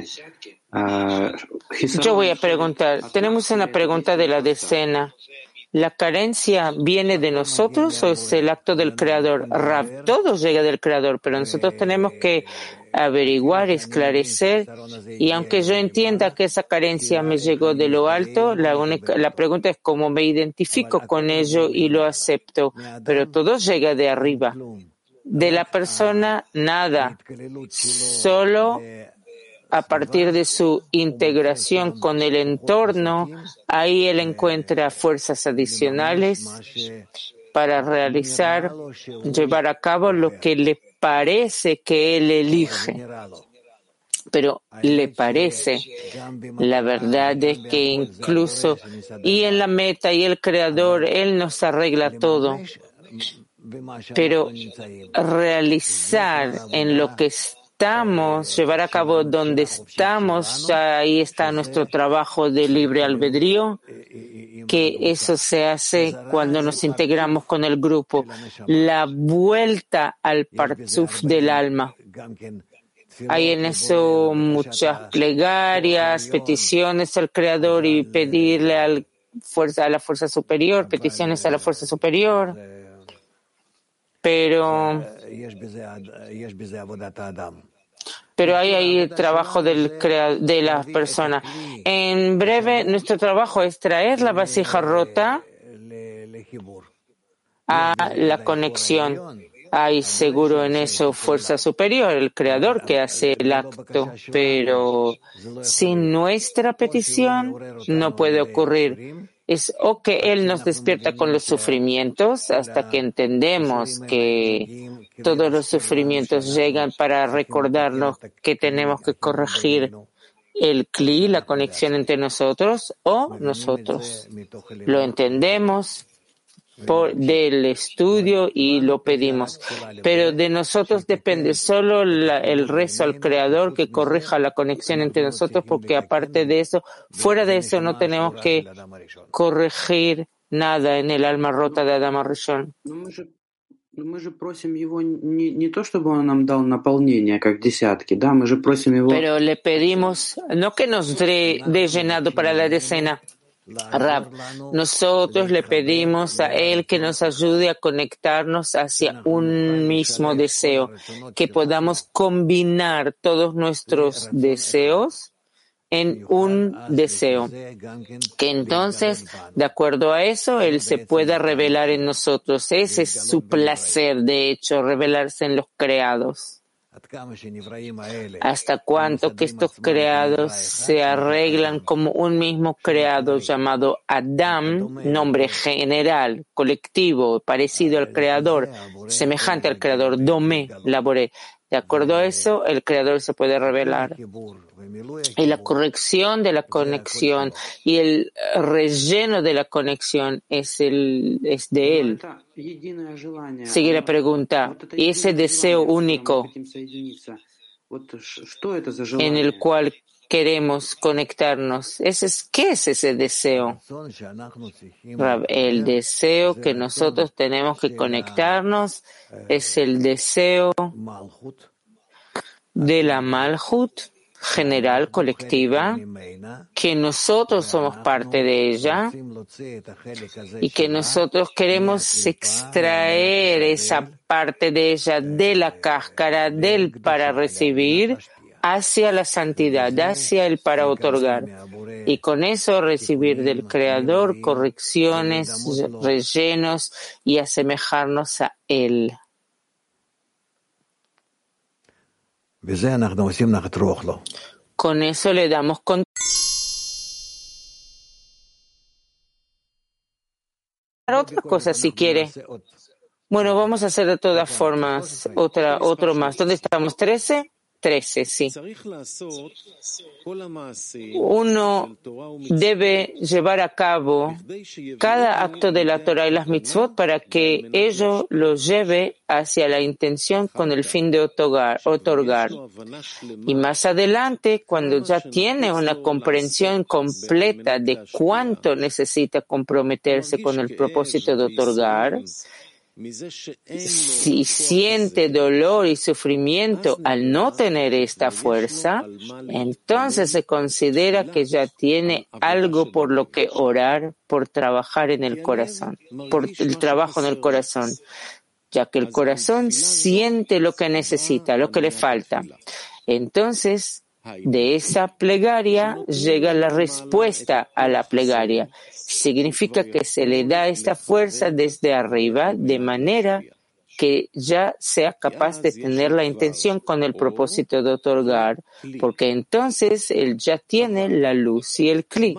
Yo voy a preguntar. Tenemos una pregunta de la decena. ¿La carencia viene de nosotros o es el acto del Creador? Rav, todo llega del Creador, pero nosotros tenemos que averiguar, esclarecer, y aunque yo entienda que esa carencia me llegó de lo alto, la pregunta es cómo me identifico con ello y lo acepto, pero todo llega de arriba. De la persona, nada, solo a partir de su integración con el entorno, ahí él encuentra fuerzas adicionales para realizar, llevar a cabo lo que le parece que él elige. Pero le parece. La verdad es que incluso y en la meta y el Creador, él nos arregla todo. Pero realizar en lo que estamos, llevar a cabo donde estamos, ahí está nuestro trabajo de libre albedrío, que eso se hace cuando nos integramos con el grupo. La vuelta al parzuf del alma. Hay en eso muchas plegarias, peticiones al Creador y pedirle a la fuerza superior, peticiones a la fuerza superior. Pero hay ahí el trabajo de la persona. En breve, nuestro trabajo es traer la vasija rota a la conexión. Hay seguro en eso fuerza superior, el Creador que hace el acto, pero sin nuestra petición no puede ocurrir. Es o que Él nos despierta con los sufrimientos hasta que entendemos que todos los sufrimientos llegan para recordarnos que tenemos que corregir el cli, la conexión entre nosotros, o nosotros lo entendemos del estudio y lo pedimos. Pero de nosotros depende solo el rezo al Creador que corrija la conexión entre nosotros, porque aparte de eso, fuera de eso no tenemos que corregir nada en el alma rota de Adam Rishon. Pero le pedimos no que nos dé llenado para la decena. Rav, nosotros le pedimos a Él que nos ayude a conectarnos hacia un mismo deseo, que podamos combinar todos nuestros deseos en un deseo, que entonces, de acuerdo a eso, Él se pueda revelar en nosotros. Ese es su placer, de hecho, revelarse en los creados. hasta cuánto que estos creados se arreglan como un mismo creado llamado Adam, nombre general, colectivo, parecido al creador, semejante al creador, Domé, Laboré. De acuerdo a eso, el creador se puede revelar. Y la corrección de la conexión y el relleno de la conexión es de él. Sigue la pregunta. ¿Y ese deseo único en el cual queremos conectarnos? ¿Qué es ese deseo? El deseo que nosotros tenemos que conectarnos es el deseo de la Malhut general, colectiva, que nosotros somos parte de ella y que nosotros queremos extraer esa parte de ella de la cáscara del para recibir hacia la santidad, hacia el para otorgar. Y con eso recibir del Creador correcciones, rellenos y asemejarnos a Él. Con eso le damos otra cosa si quiere. Bueno, vamos a hacer de todas formas otro más. ¿Dónde estamos? 13, sí. Uno debe llevar a cabo cada acto de la Torah y las mitzvot para que ello lo lleve hacia la intención con el fin de otorgar. Y más adelante, cuando ya tiene una comprensión completa de cuánto necesita comprometerse con el propósito de otorgar, si siente dolor y sufrimiento al no tener esta fuerza, entonces se considera que ya tiene algo por lo que orar, por trabajar en el corazón, por el trabajo en el corazón, ya que el corazón siente lo que necesita, lo que le falta. Entonces, de esa plegaria llega la respuesta a la plegaria. Significa que se le da esta fuerza desde arriba, de manera que ya sea capaz de tener la intención con el propósito de otorgar, porque entonces él ya tiene la luz y el cli.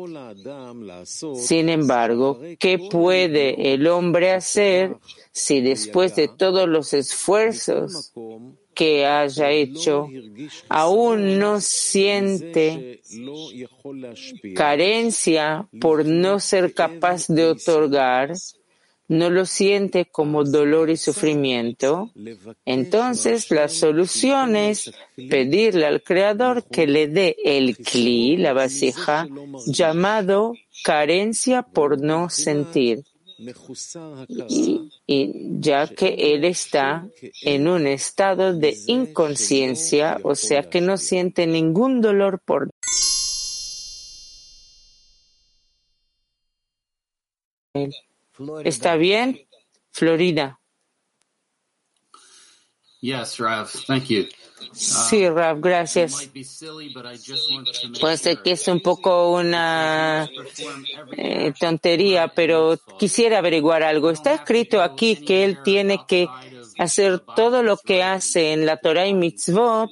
Sin embargo, ¿qué puede el hombre hacer si después de todos los esfuerzos que haya hecho, aún no siente carencia por no ser capaz de otorgar, no lo siente como dolor y sufrimiento? Entonces la solución es pedirle al Creador que le dé el kli, la vasija, llamado carencia por no sentir. Y ya que él está en un estado de inconsciencia, o sea que no siente ningún dolor por él. ¿Está bien? Florida. Yes, Rav. Thank you. Sí, Rav, gracias. Puede ser que es un poco una tontería, pero quisiera averiguar algo. Está escrito aquí que él tiene que hacer todo lo que hace en la Torah y Mitzvot.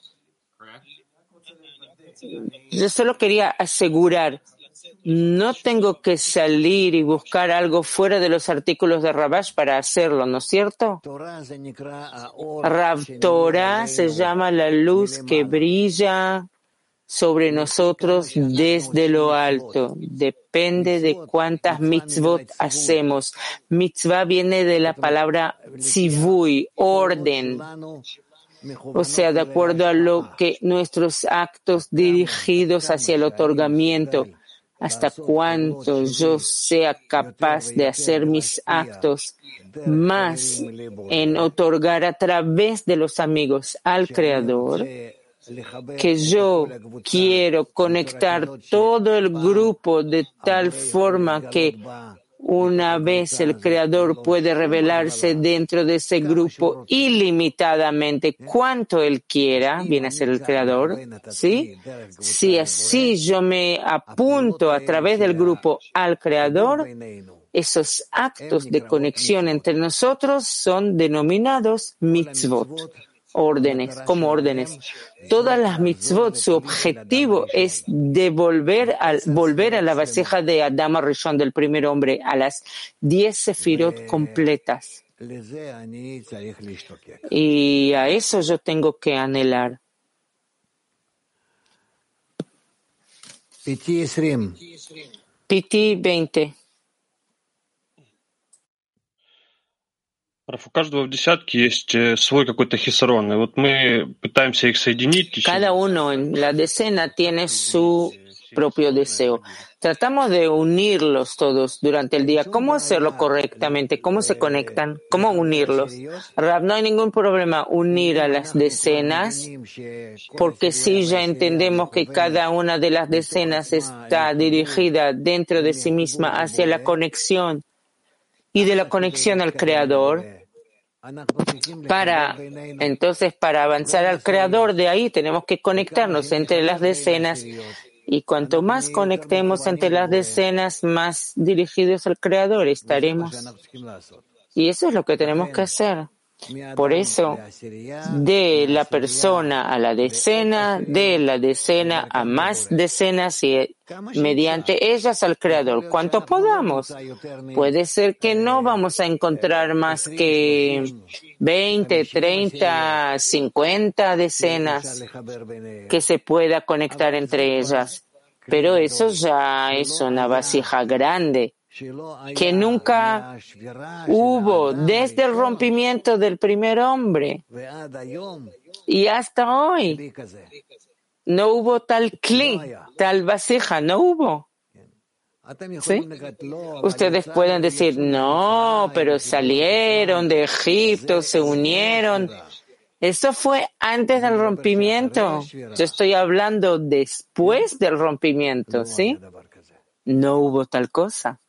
Yo solo quería asegurar, no tengo que salir y buscar algo fuera de los artículos de Rabash para hacerlo, ¿no es cierto? Rav Torah se llama la luz que brilla sobre nosotros desde lo alto. Depende de cuántas mitzvot hacemos. Mitzvah viene de la palabra tzivui, orden. O sea, de acuerdo a lo que nuestros actos dirigidos hacia el otorgamiento, hasta cuánto yo sea capaz de hacer mis actos más en otorgar a través de los amigos al Creador, que yo quiero conectar todo el grupo de tal forma que una vez el Creador puede revelarse dentro de ese grupo ilimitadamente cuanto Él quiera, viene a ser el Creador, ¿sí? Si así yo me apunto a través del grupo al Creador, esos actos de conexión entre nosotros son denominados mitzvot. órdenes, como órdenes. Todas las mitzvot, su objetivo es volver a la vasija de Adam Rishon, del primer hombre, a las 10 sefirot completas. Y a eso yo tengo que anhelar. Piti 20. У каждого в десятке есть свой какой-то хисарон, и вот мы пытаемся их соединить. Cada uno en la decena tiene su propio deseo. Tratamos de unirlos todos durante el día. ¿Cómo hacerlo correctamente? ¿Cómo se conectan? ¿Cómo unirlos? Rab, no hay ningún problema unir a las decenas, porque si ya entendemos que cada una de las decenas está dirigida dentro de sí misma hacia la conexión y de la conexión al Creador, para avanzar al Creador, de ahí tenemos que conectarnos entre las decenas. Y cuanto más conectemos entre las decenas, más dirigidos al Creador estaremos. Y eso es lo que tenemos que hacer. Por eso, de la persona a la decena, de la decena a más decenas y mediante ellas al Creador, cuanto podamos. Puede ser que no vamos a encontrar más que 20, 30, 50 decenas que se pueda conectar entre ellas. Pero eso ya es una vasija grande que nunca hubo desde el rompimiento del primer hombre y hasta hoy. No hubo tal kli, tal vasija, no hubo. ¿Sí? Ustedes pueden decir, no, pero salieron de Egipto, se unieron. Eso fue antes del rompimiento. Yo estoy hablando después del rompimiento, ¿sí? No hubo tal cosa.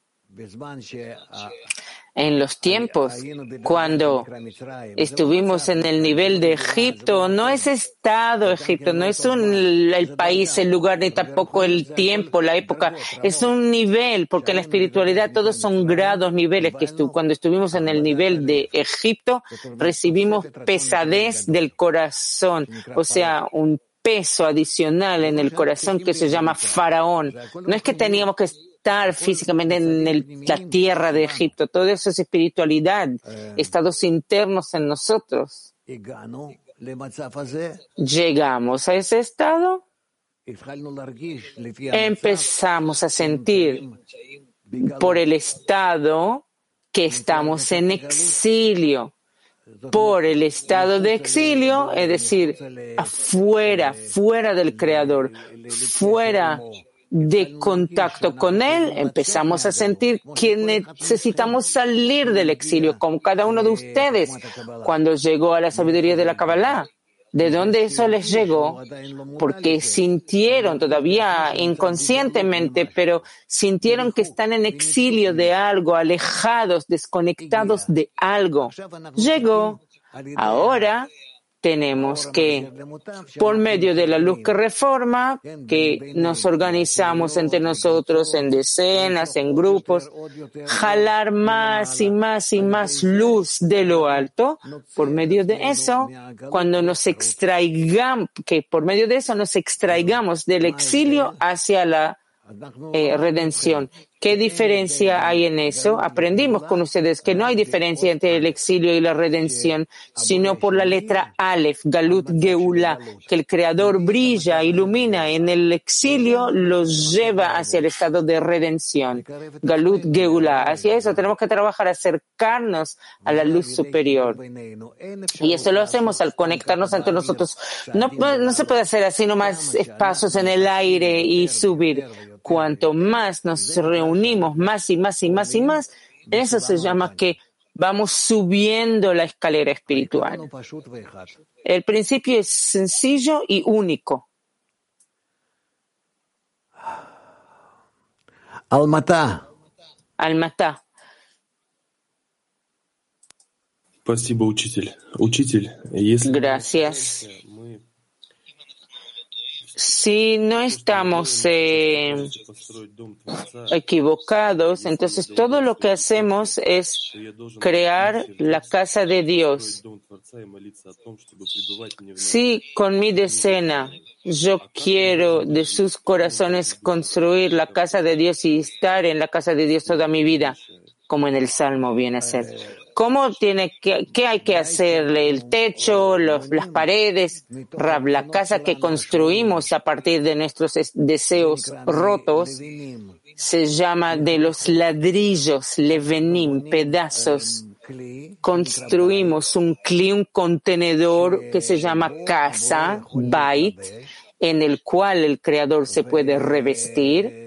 En los tiempos, cuando estuvimos en el nivel de Egipto, no es Estado Egipto, no es el país, el lugar, ni tampoco el tiempo, la época, es un nivel, porque en la espiritualidad todos son grados, niveles, que cuando estuvimos en el nivel de Egipto, recibimos pesadez del corazón, o sea, un peso adicional en el corazón que se llama faraón. No es que teníamos que estar físicamente en la tierra de Egipto. Todo eso es espiritualidad, estados internos en nosotros. Llegamos a ese estado, empezamos a sentir por el estado que estamos en exilio. Por el estado de exilio, es decir, afuera, fuera del Creador, fuera de contacto con Él, empezamos a sentir que necesitamos salir del exilio, como cada uno de ustedes cuando llegó a la sabiduría de la Kabbalah. ¿De dónde eso les llegó? Porque sintieron, todavía inconscientemente, pero sintieron que están en exilio de algo, alejados, desconectados de algo. Llegó. Ahora tenemos que, por medio de la luz que reforma, que nos organizamos entre nosotros en decenas, en grupos, jalar más y más y más luz de lo alto. Por medio de eso, cuando nos extraigamos, que por medio de eso nos extraigamos del exilio hacia la redención. ¿Qué diferencia hay en eso? Aprendimos con ustedes que no hay diferencia entre el exilio y la redención, sino por la letra Aleph, Galut Geula, que el Creador brilla, ilumina en el exilio, los lleva hacia el estado de redención. Galut Geula. Hacia eso tenemos que trabajar, acercarnos a la luz superior. Y eso lo hacemos al conectarnos entre nosotros. No se puede hacer así nomás pasos en el aire y subir. Cuanto más nos reunimos, más y más y más y más, eso se llama que vamos subiendo la escalera espiritual. El principio es sencillo y único. Almatá. Almatá. Спасибо, учитель. Учитель, если... Gracias. si no estamos equivocados, entonces todo lo que hacemos es crear la casa de Dios. Si con mi decena yo quiero de sus corazones construir la casa de Dios y estar en la casa de Dios toda mi vida, como en el Salmo viene a ser, ¿qué hay que hacerle? El techo, las paredes, la casa que construimos a partir de nuestros deseos rotos, se llama de los ladrillos, levenim, pedazos. Construimos un contenedor que se llama casa, bait, en el cual el Creador se puede revestir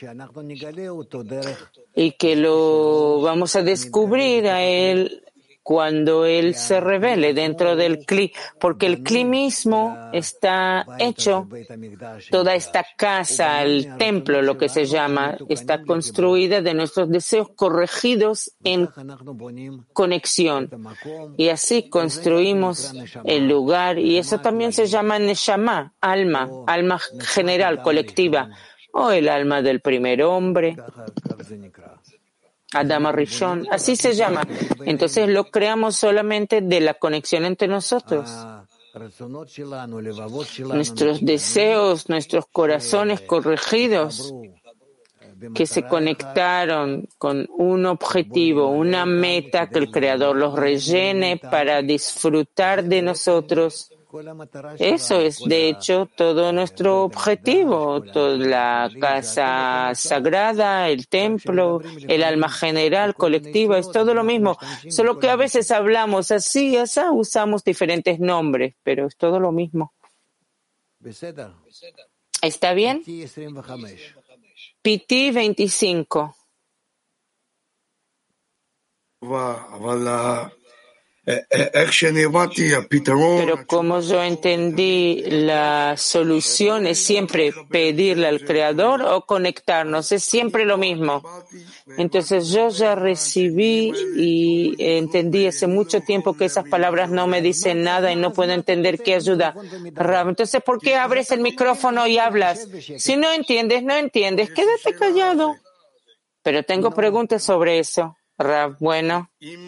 y que lo vamos a descubrir a él cuando él se revele dentro del Kli, porque el Kli mismo está hecho, toda esta casa, el templo, lo que se llama, está construida de nuestros deseos corregidos en conexión. Y así construimos el lugar, y eso también se llama Neshama, alma general, colectiva, o el alma del primer hombre. Adam Rishon, así se llama. Entonces lo creamos solamente de la conexión entre nosotros. Nuestros deseos, nuestros corazones corregidos que se conectaron con un objetivo, una meta que el Creador los rellene para disfrutar de nosotros. Eso es, de hecho, todo nuestro objetivo, toda la casa sagrada, el templo, el alma general, colectiva, es todo lo mismo. Solo que a veces hablamos así, usamos diferentes nombres, pero es todo lo mismo. ¿Está bien? Piti 25. Pero como yo entendí, la solución es siempre pedirle al Creador o conectarnos, es siempre lo mismo. Entonces yo ya recibí y entendí hace mucho tiempo que esas palabras no me dicen nada y no puedo entender qué ayuda. Rav, entonces ¿por qué abres el micrófono y hablas? Si no entiendes, quédate callado. Pero tengo preguntas sobre eso, Rav. Bueno.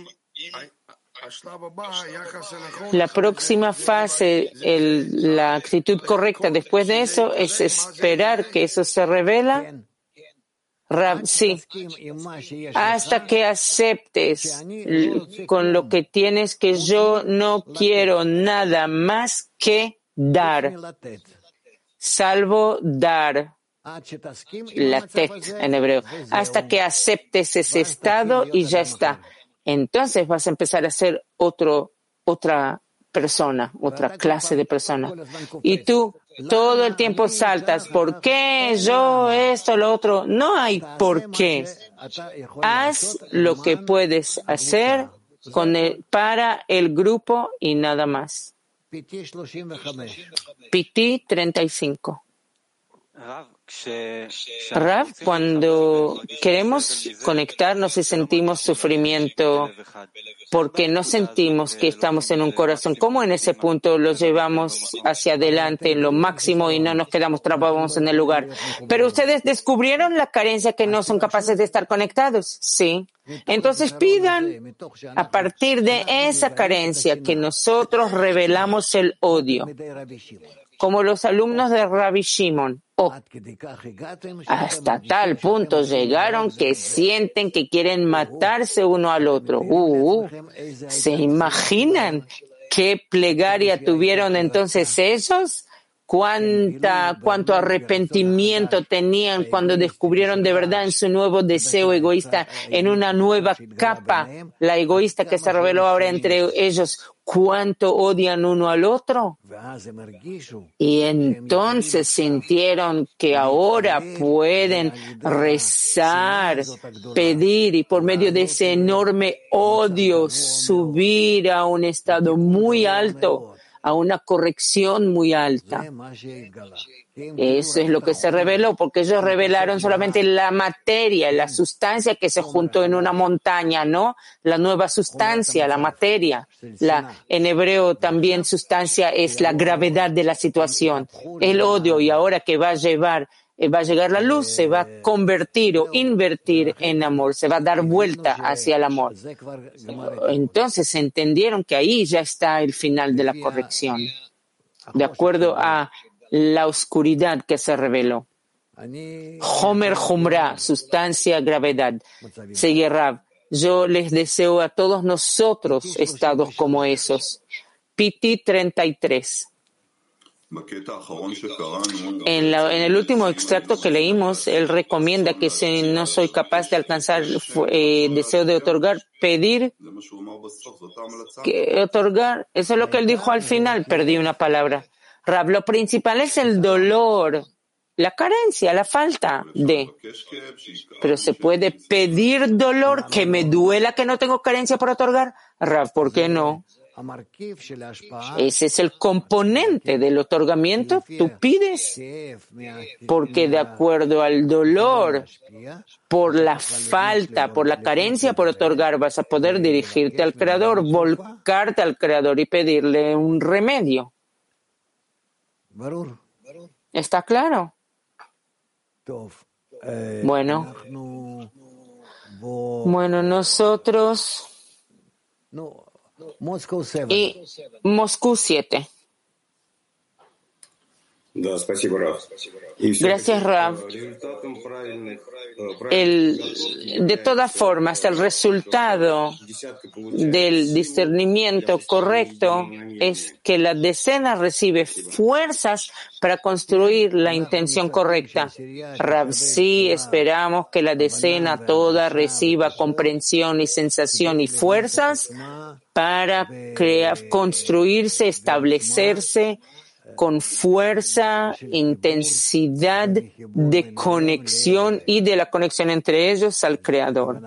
La próxima fase, la actitud correcta después de eso es esperar que eso se revela. Sí, hasta que aceptes con lo que tienes que yo no quiero nada más que dar, salvo dar. Latet en hebreo, hasta que aceptes ese estado y ya está. Entonces vas a empezar a ser otra persona, otra clase de persona. Y tú todo el tiempo saltas, ¿por qué yo esto, lo otro? No hay por qué. Haz lo que puedes hacer para el grupo y nada más. Piti 35. Rav, cuando queremos conectarnos y sentimos sufrimiento porque no sentimos que estamos en un corazón, ¿cómo en ese punto lo llevamos hacia adelante en lo máximo y no nos quedamos trabados en el lugar? Pero ustedes descubrieron la carencia que no son capaces de estar conectados. Sí. Entonces pidan a partir de esa carencia que nosotros revelamos el odio. Como los alumnos de Rabbi Shimon. Hasta tal punto llegaron que sienten que quieren matarse uno al otro. ¿Se imaginan qué plegaria tuvieron entonces ellos? Cuánto arrepentimiento tenían cuando descubrieron de verdad en su nuevo deseo egoísta, en una nueva capa, la egoísta que se reveló ahora entre ellos, cuánto odian uno al otro. Y entonces sintieron que ahora pueden rezar, pedir y por medio de ese enorme odio subir a un estado muy alto, a una corrección muy alta. Eso es lo que se reveló, porque ellos revelaron solamente la materia, la sustancia que se juntó en una montaña, ¿no? La nueva sustancia, la materia. En hebreo también sustancia es la gravedad de la situación, el odio, y ahora que va a llegar la luz, se va a convertir o invertir en amor, se va a dar vuelta hacia el amor. Entonces entendieron que ahí ya está el final de la corrección, de acuerdo a la oscuridad que se reveló. Homer Humra, sustancia, gravedad. Sigue Rav. Yo les deseo a todos nosotros estados como esos. Piti 33. En el último extracto que leímos, él recomienda que si no soy capaz de alcanzar deseo de otorgar, pedir, que otorgar. Eso es lo que él dijo al final, perdí una palabra. Rab, lo principal es el dolor, la carencia, la falta de. Pero se puede pedir dolor, que me duela que no tengo carencia por otorgar. Rab, ¿por qué no? Ese es el componente del otorgamiento. Tú pides porque de acuerdo al dolor, por la falta, por la carencia por otorgar, vas a poder dirigirte al Creador, volcarte al Creador y pedirle un remedio. ¿Está claro? Bueno, nosotros y Moscú 7. Gracias, Rav. De todas formas, el resultado del discernimiento correcto es que la decena recibe fuerzas para construir la intención correcta. Rav, sí, esperamos que la decena toda reciba comprensión y sensación y fuerzas para construirse, establecerse con fuerza, intensidad de conexión y de la conexión entre ellos al Creador.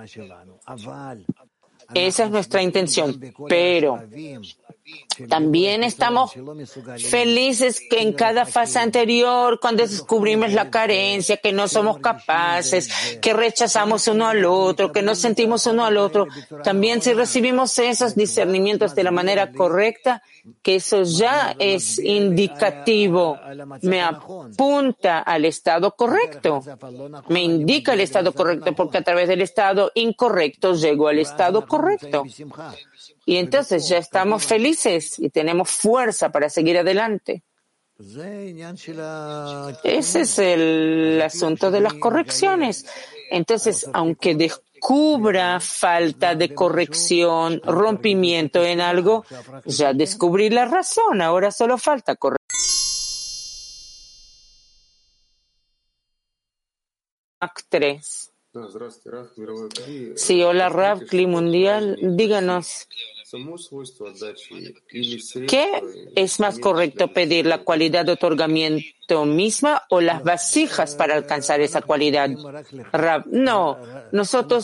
Esa es nuestra intención, pero también estamos felices que en cada fase anterior, cuando descubrimos la carencia, que no somos capaces, que rechazamos uno al otro, que no sentimos uno al otro, también si recibimos esos discernimientos de la manera correcta, que eso ya es indicativo, me apunta al estado correcto, me indica el estado correcto, porque a través del estado incorrecto llego al estado correcto. Y entonces ya estamos felices y tenemos fuerza para seguir adelante. Ese es el asunto de las correcciones. Entonces, aunque descubra falta de corrección, rompimiento en algo, ya descubrí la razón, ahora solo falta corrección. Act 3. Sí, hola Rav, Cli Mundial, díganos, ¿qué es más correcto pedir, la cualidad de otorgamiento misma o las vasijas para alcanzar esa cualidad? Rav, no, nosotros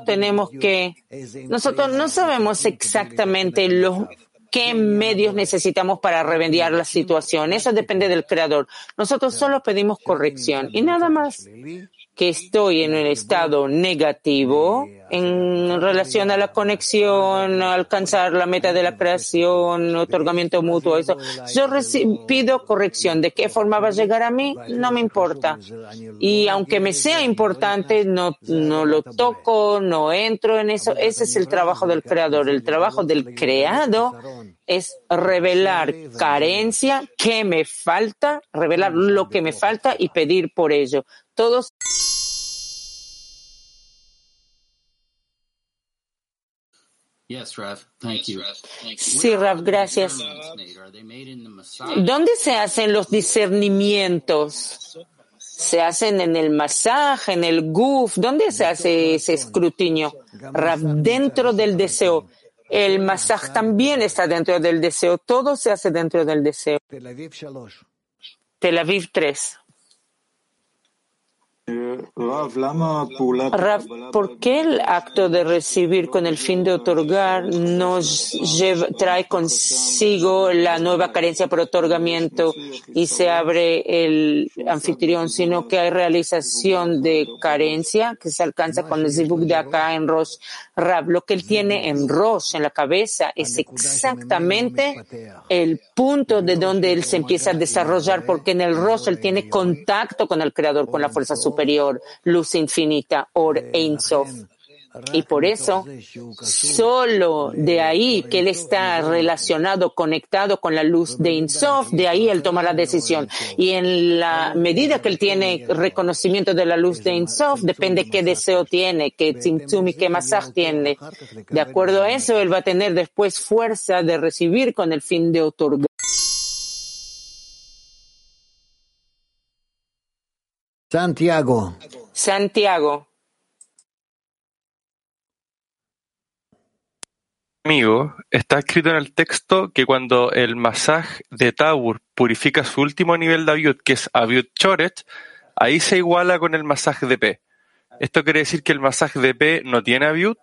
no sabemos exactamente qué medios necesitamos para remediar la situación, eso depende del Creador. Nosotros solo pedimos corrección y nada más. Que estoy en un estado negativo en relación a la conexión, a alcanzar la meta de la creación, otorgamiento mutuo, eso. Yo pido corrección. ¿De qué forma va a llegar a mí? No me importa. Y aunque me sea importante, no lo toco, no entro en eso. Ese es el trabajo del Creador. El trabajo del creado es revelar carencia, qué me falta, revelar lo que me falta y pedir por ello. Todos. Yes, Rav. Thank you. Sí, Rav, gracias. ¿Dónde se hacen los discernimientos? ¿Se hacen en el masaje, en el guf? ¿Dónde se hace ese escrutinio? Rav, dentro del deseo. El masaje también está dentro del deseo. Todo se hace dentro del deseo. Tel Aviv 3. Rav, ¿por qué el acto de recibir con el fin de otorgar trae consigo la nueva carencia por otorgamiento y se abre el anfitrión, sino que hay realización de carencia que se alcanza con el zibuk de acá en Rosh? Rav, lo que él tiene en Rosh, en la cabeza, es exactamente el punto de donde él se empieza a desarrollar, porque en el Rosh él tiene contacto con el Creador, con la fuerza superior, luz infinita, Or Ein Sof. Y por eso, solo de ahí que él está relacionado, conectado con la luz de Ein Sof, de ahí él toma la decisión. Y en la medida que él tiene reconocimiento de la luz de Ein Sof, depende qué deseo tiene, qué tzimtzum y qué masaj tiene. De acuerdo a eso, él va a tener después fuerza de recibir con el fin de otorgar. Santiago. Amigo, está escrito en el texto que cuando el masaj de Tabur purifica su último nivel de Aviut, que es Aviut Choret, ahí se iguala con el masaj de P. ¿Esto quiere decir que el masaj de P no tiene Aviut?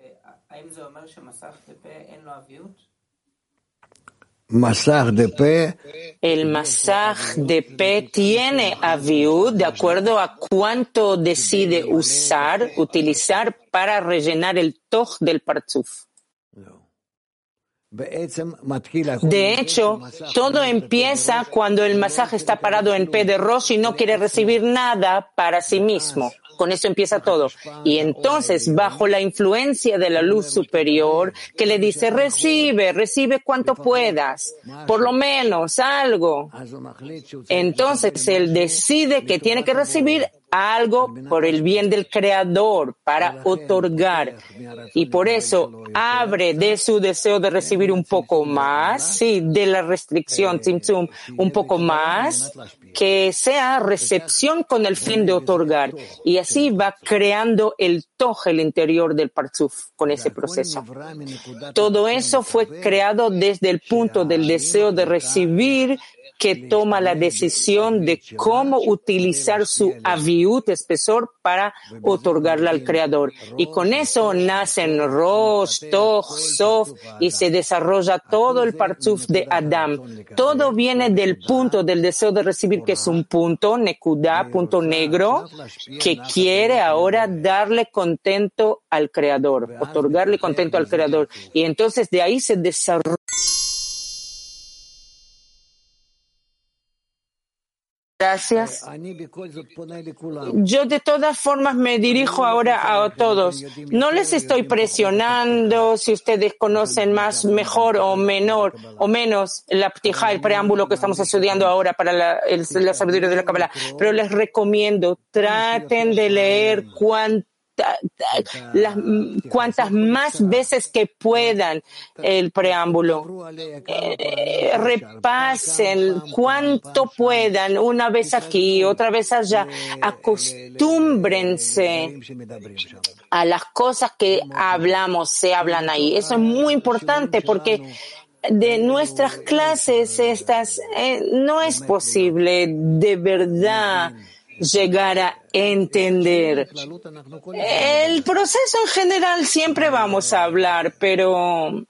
El masaj de P tiene Aviut de acuerdo a cuánto decide utilizar para rellenar el toj del Partzuf. De hecho, todo empieza cuando el masaj está parado en P de Rosh y no quiere recibir nada para sí mismo. Con eso empieza todo. Y entonces, bajo la influencia de la luz superior, que le dice, recibe cuanto puedas, por lo menos algo. Entonces, él decide que tiene que recibir algo por el bien del Creador, para otorgar. Y por eso abre de su deseo de recibir un poco más, de la restricción, tzimtzum, un poco más, que sea recepción con el fin de otorgar. Y así va creando el toj, el interior del Partzuf, con ese proceso. Todo eso fue creado desde el punto del deseo de recibir, que toma la decisión de cómo utilizar su aviut, espesor, para otorgarla al Creador. Y con eso nacen Rosh, Toj, Sof, y se desarrolla todo el Partzuf de Adam. Todo viene del punto del deseo de recibir, que es un punto, Nekudá, punto negro, que quiere ahora darle contento al Creador, otorgarle contento al Creador. Y entonces de ahí se desarrolla. Gracias. Yo de todas formas me dirijo ahora a todos. No les estoy presionando si ustedes conocen mejor o menos la ptijá, el preámbulo que estamos estudiando ahora para la sabiduría de la Kabbalah. Pero les recomiendo, traten de leer cuantas más veces que puedan el preámbulo. Repasen cuanto puedan, una vez aquí, otra vez allá. Acostúmbrense a las cosas que se hablan ahí. Eso es muy importante porque de nuestras clases no es posible de verdad llegar a entender. El proceso en general siempre vamos a hablar, pero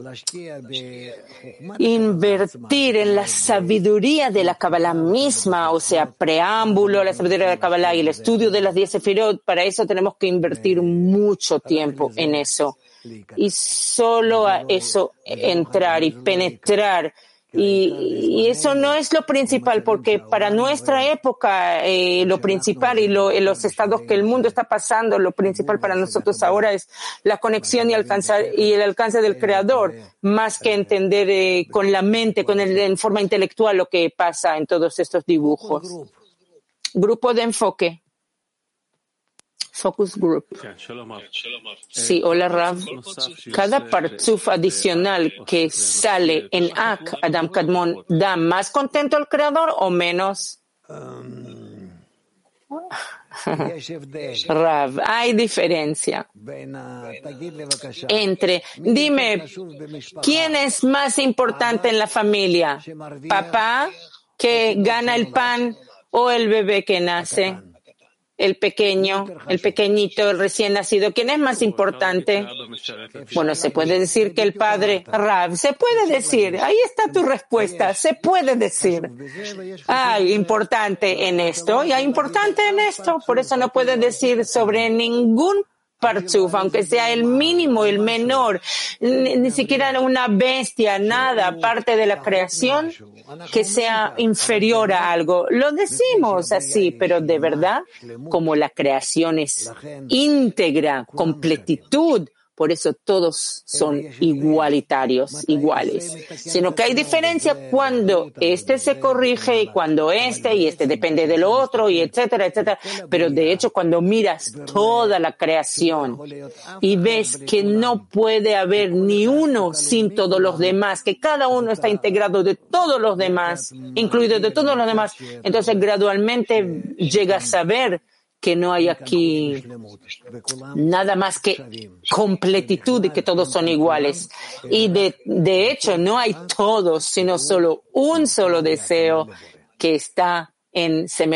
invertir en la sabiduría de la Kabbalah misma, o sea, preámbulo a la sabiduría de la Kabbalah y el estudio de las 10 sefirot, para eso tenemos que invertir mucho tiempo en eso. Y solo a eso entrar y penetrar. Y eso no es lo principal, porque para nuestra época lo principal y los estados que el mundo está pasando, lo principal para nosotros ahora es la conexión y el alcance del Creador, más que entender con la mente, en forma intelectual lo que pasa en todos estos dibujos. Grupo de enfoque. Focus Group. Sí, hola Rav. Cada partzuf adicional que sale en Ak, Adam Kadmon, ¿da más contento al Creador o menos? Rav, hay diferencia entre, dime, ¿quién es más importante en la familia? ¿Papá que gana el pan o el bebé que nace? el pequeño, el pequeñito, el recién nacido, ¿quién es más importante? Bueno, se puede decir que el padre, Rav, se puede decir, ahí está tu respuesta, se puede decir. Hay importante en esto y hay importante en esto, por eso no puede decir sobre ningún partzuf, aunque sea el mínimo, el menor, ni siquiera una bestia, nada, parte de la creación, que sea inferior a algo. Lo decimos así, pero de verdad, como la creación es íntegra, completitud, por eso todos son igualitarios, iguales. Sino que hay diferencia cuando este se corrige y cuando y este depende del otro, y etcétera, etcétera. Pero de hecho, cuando miras toda la creación y ves que no puede haber ni uno sin todos los demás, que cada uno está integrado de todos los demás, incluido de todos los demás, entonces gradualmente llegas a ver que no hay aquí nada más que completitud y que todos son iguales. Y de hecho no hay todos, sino solo un solo deseo que está en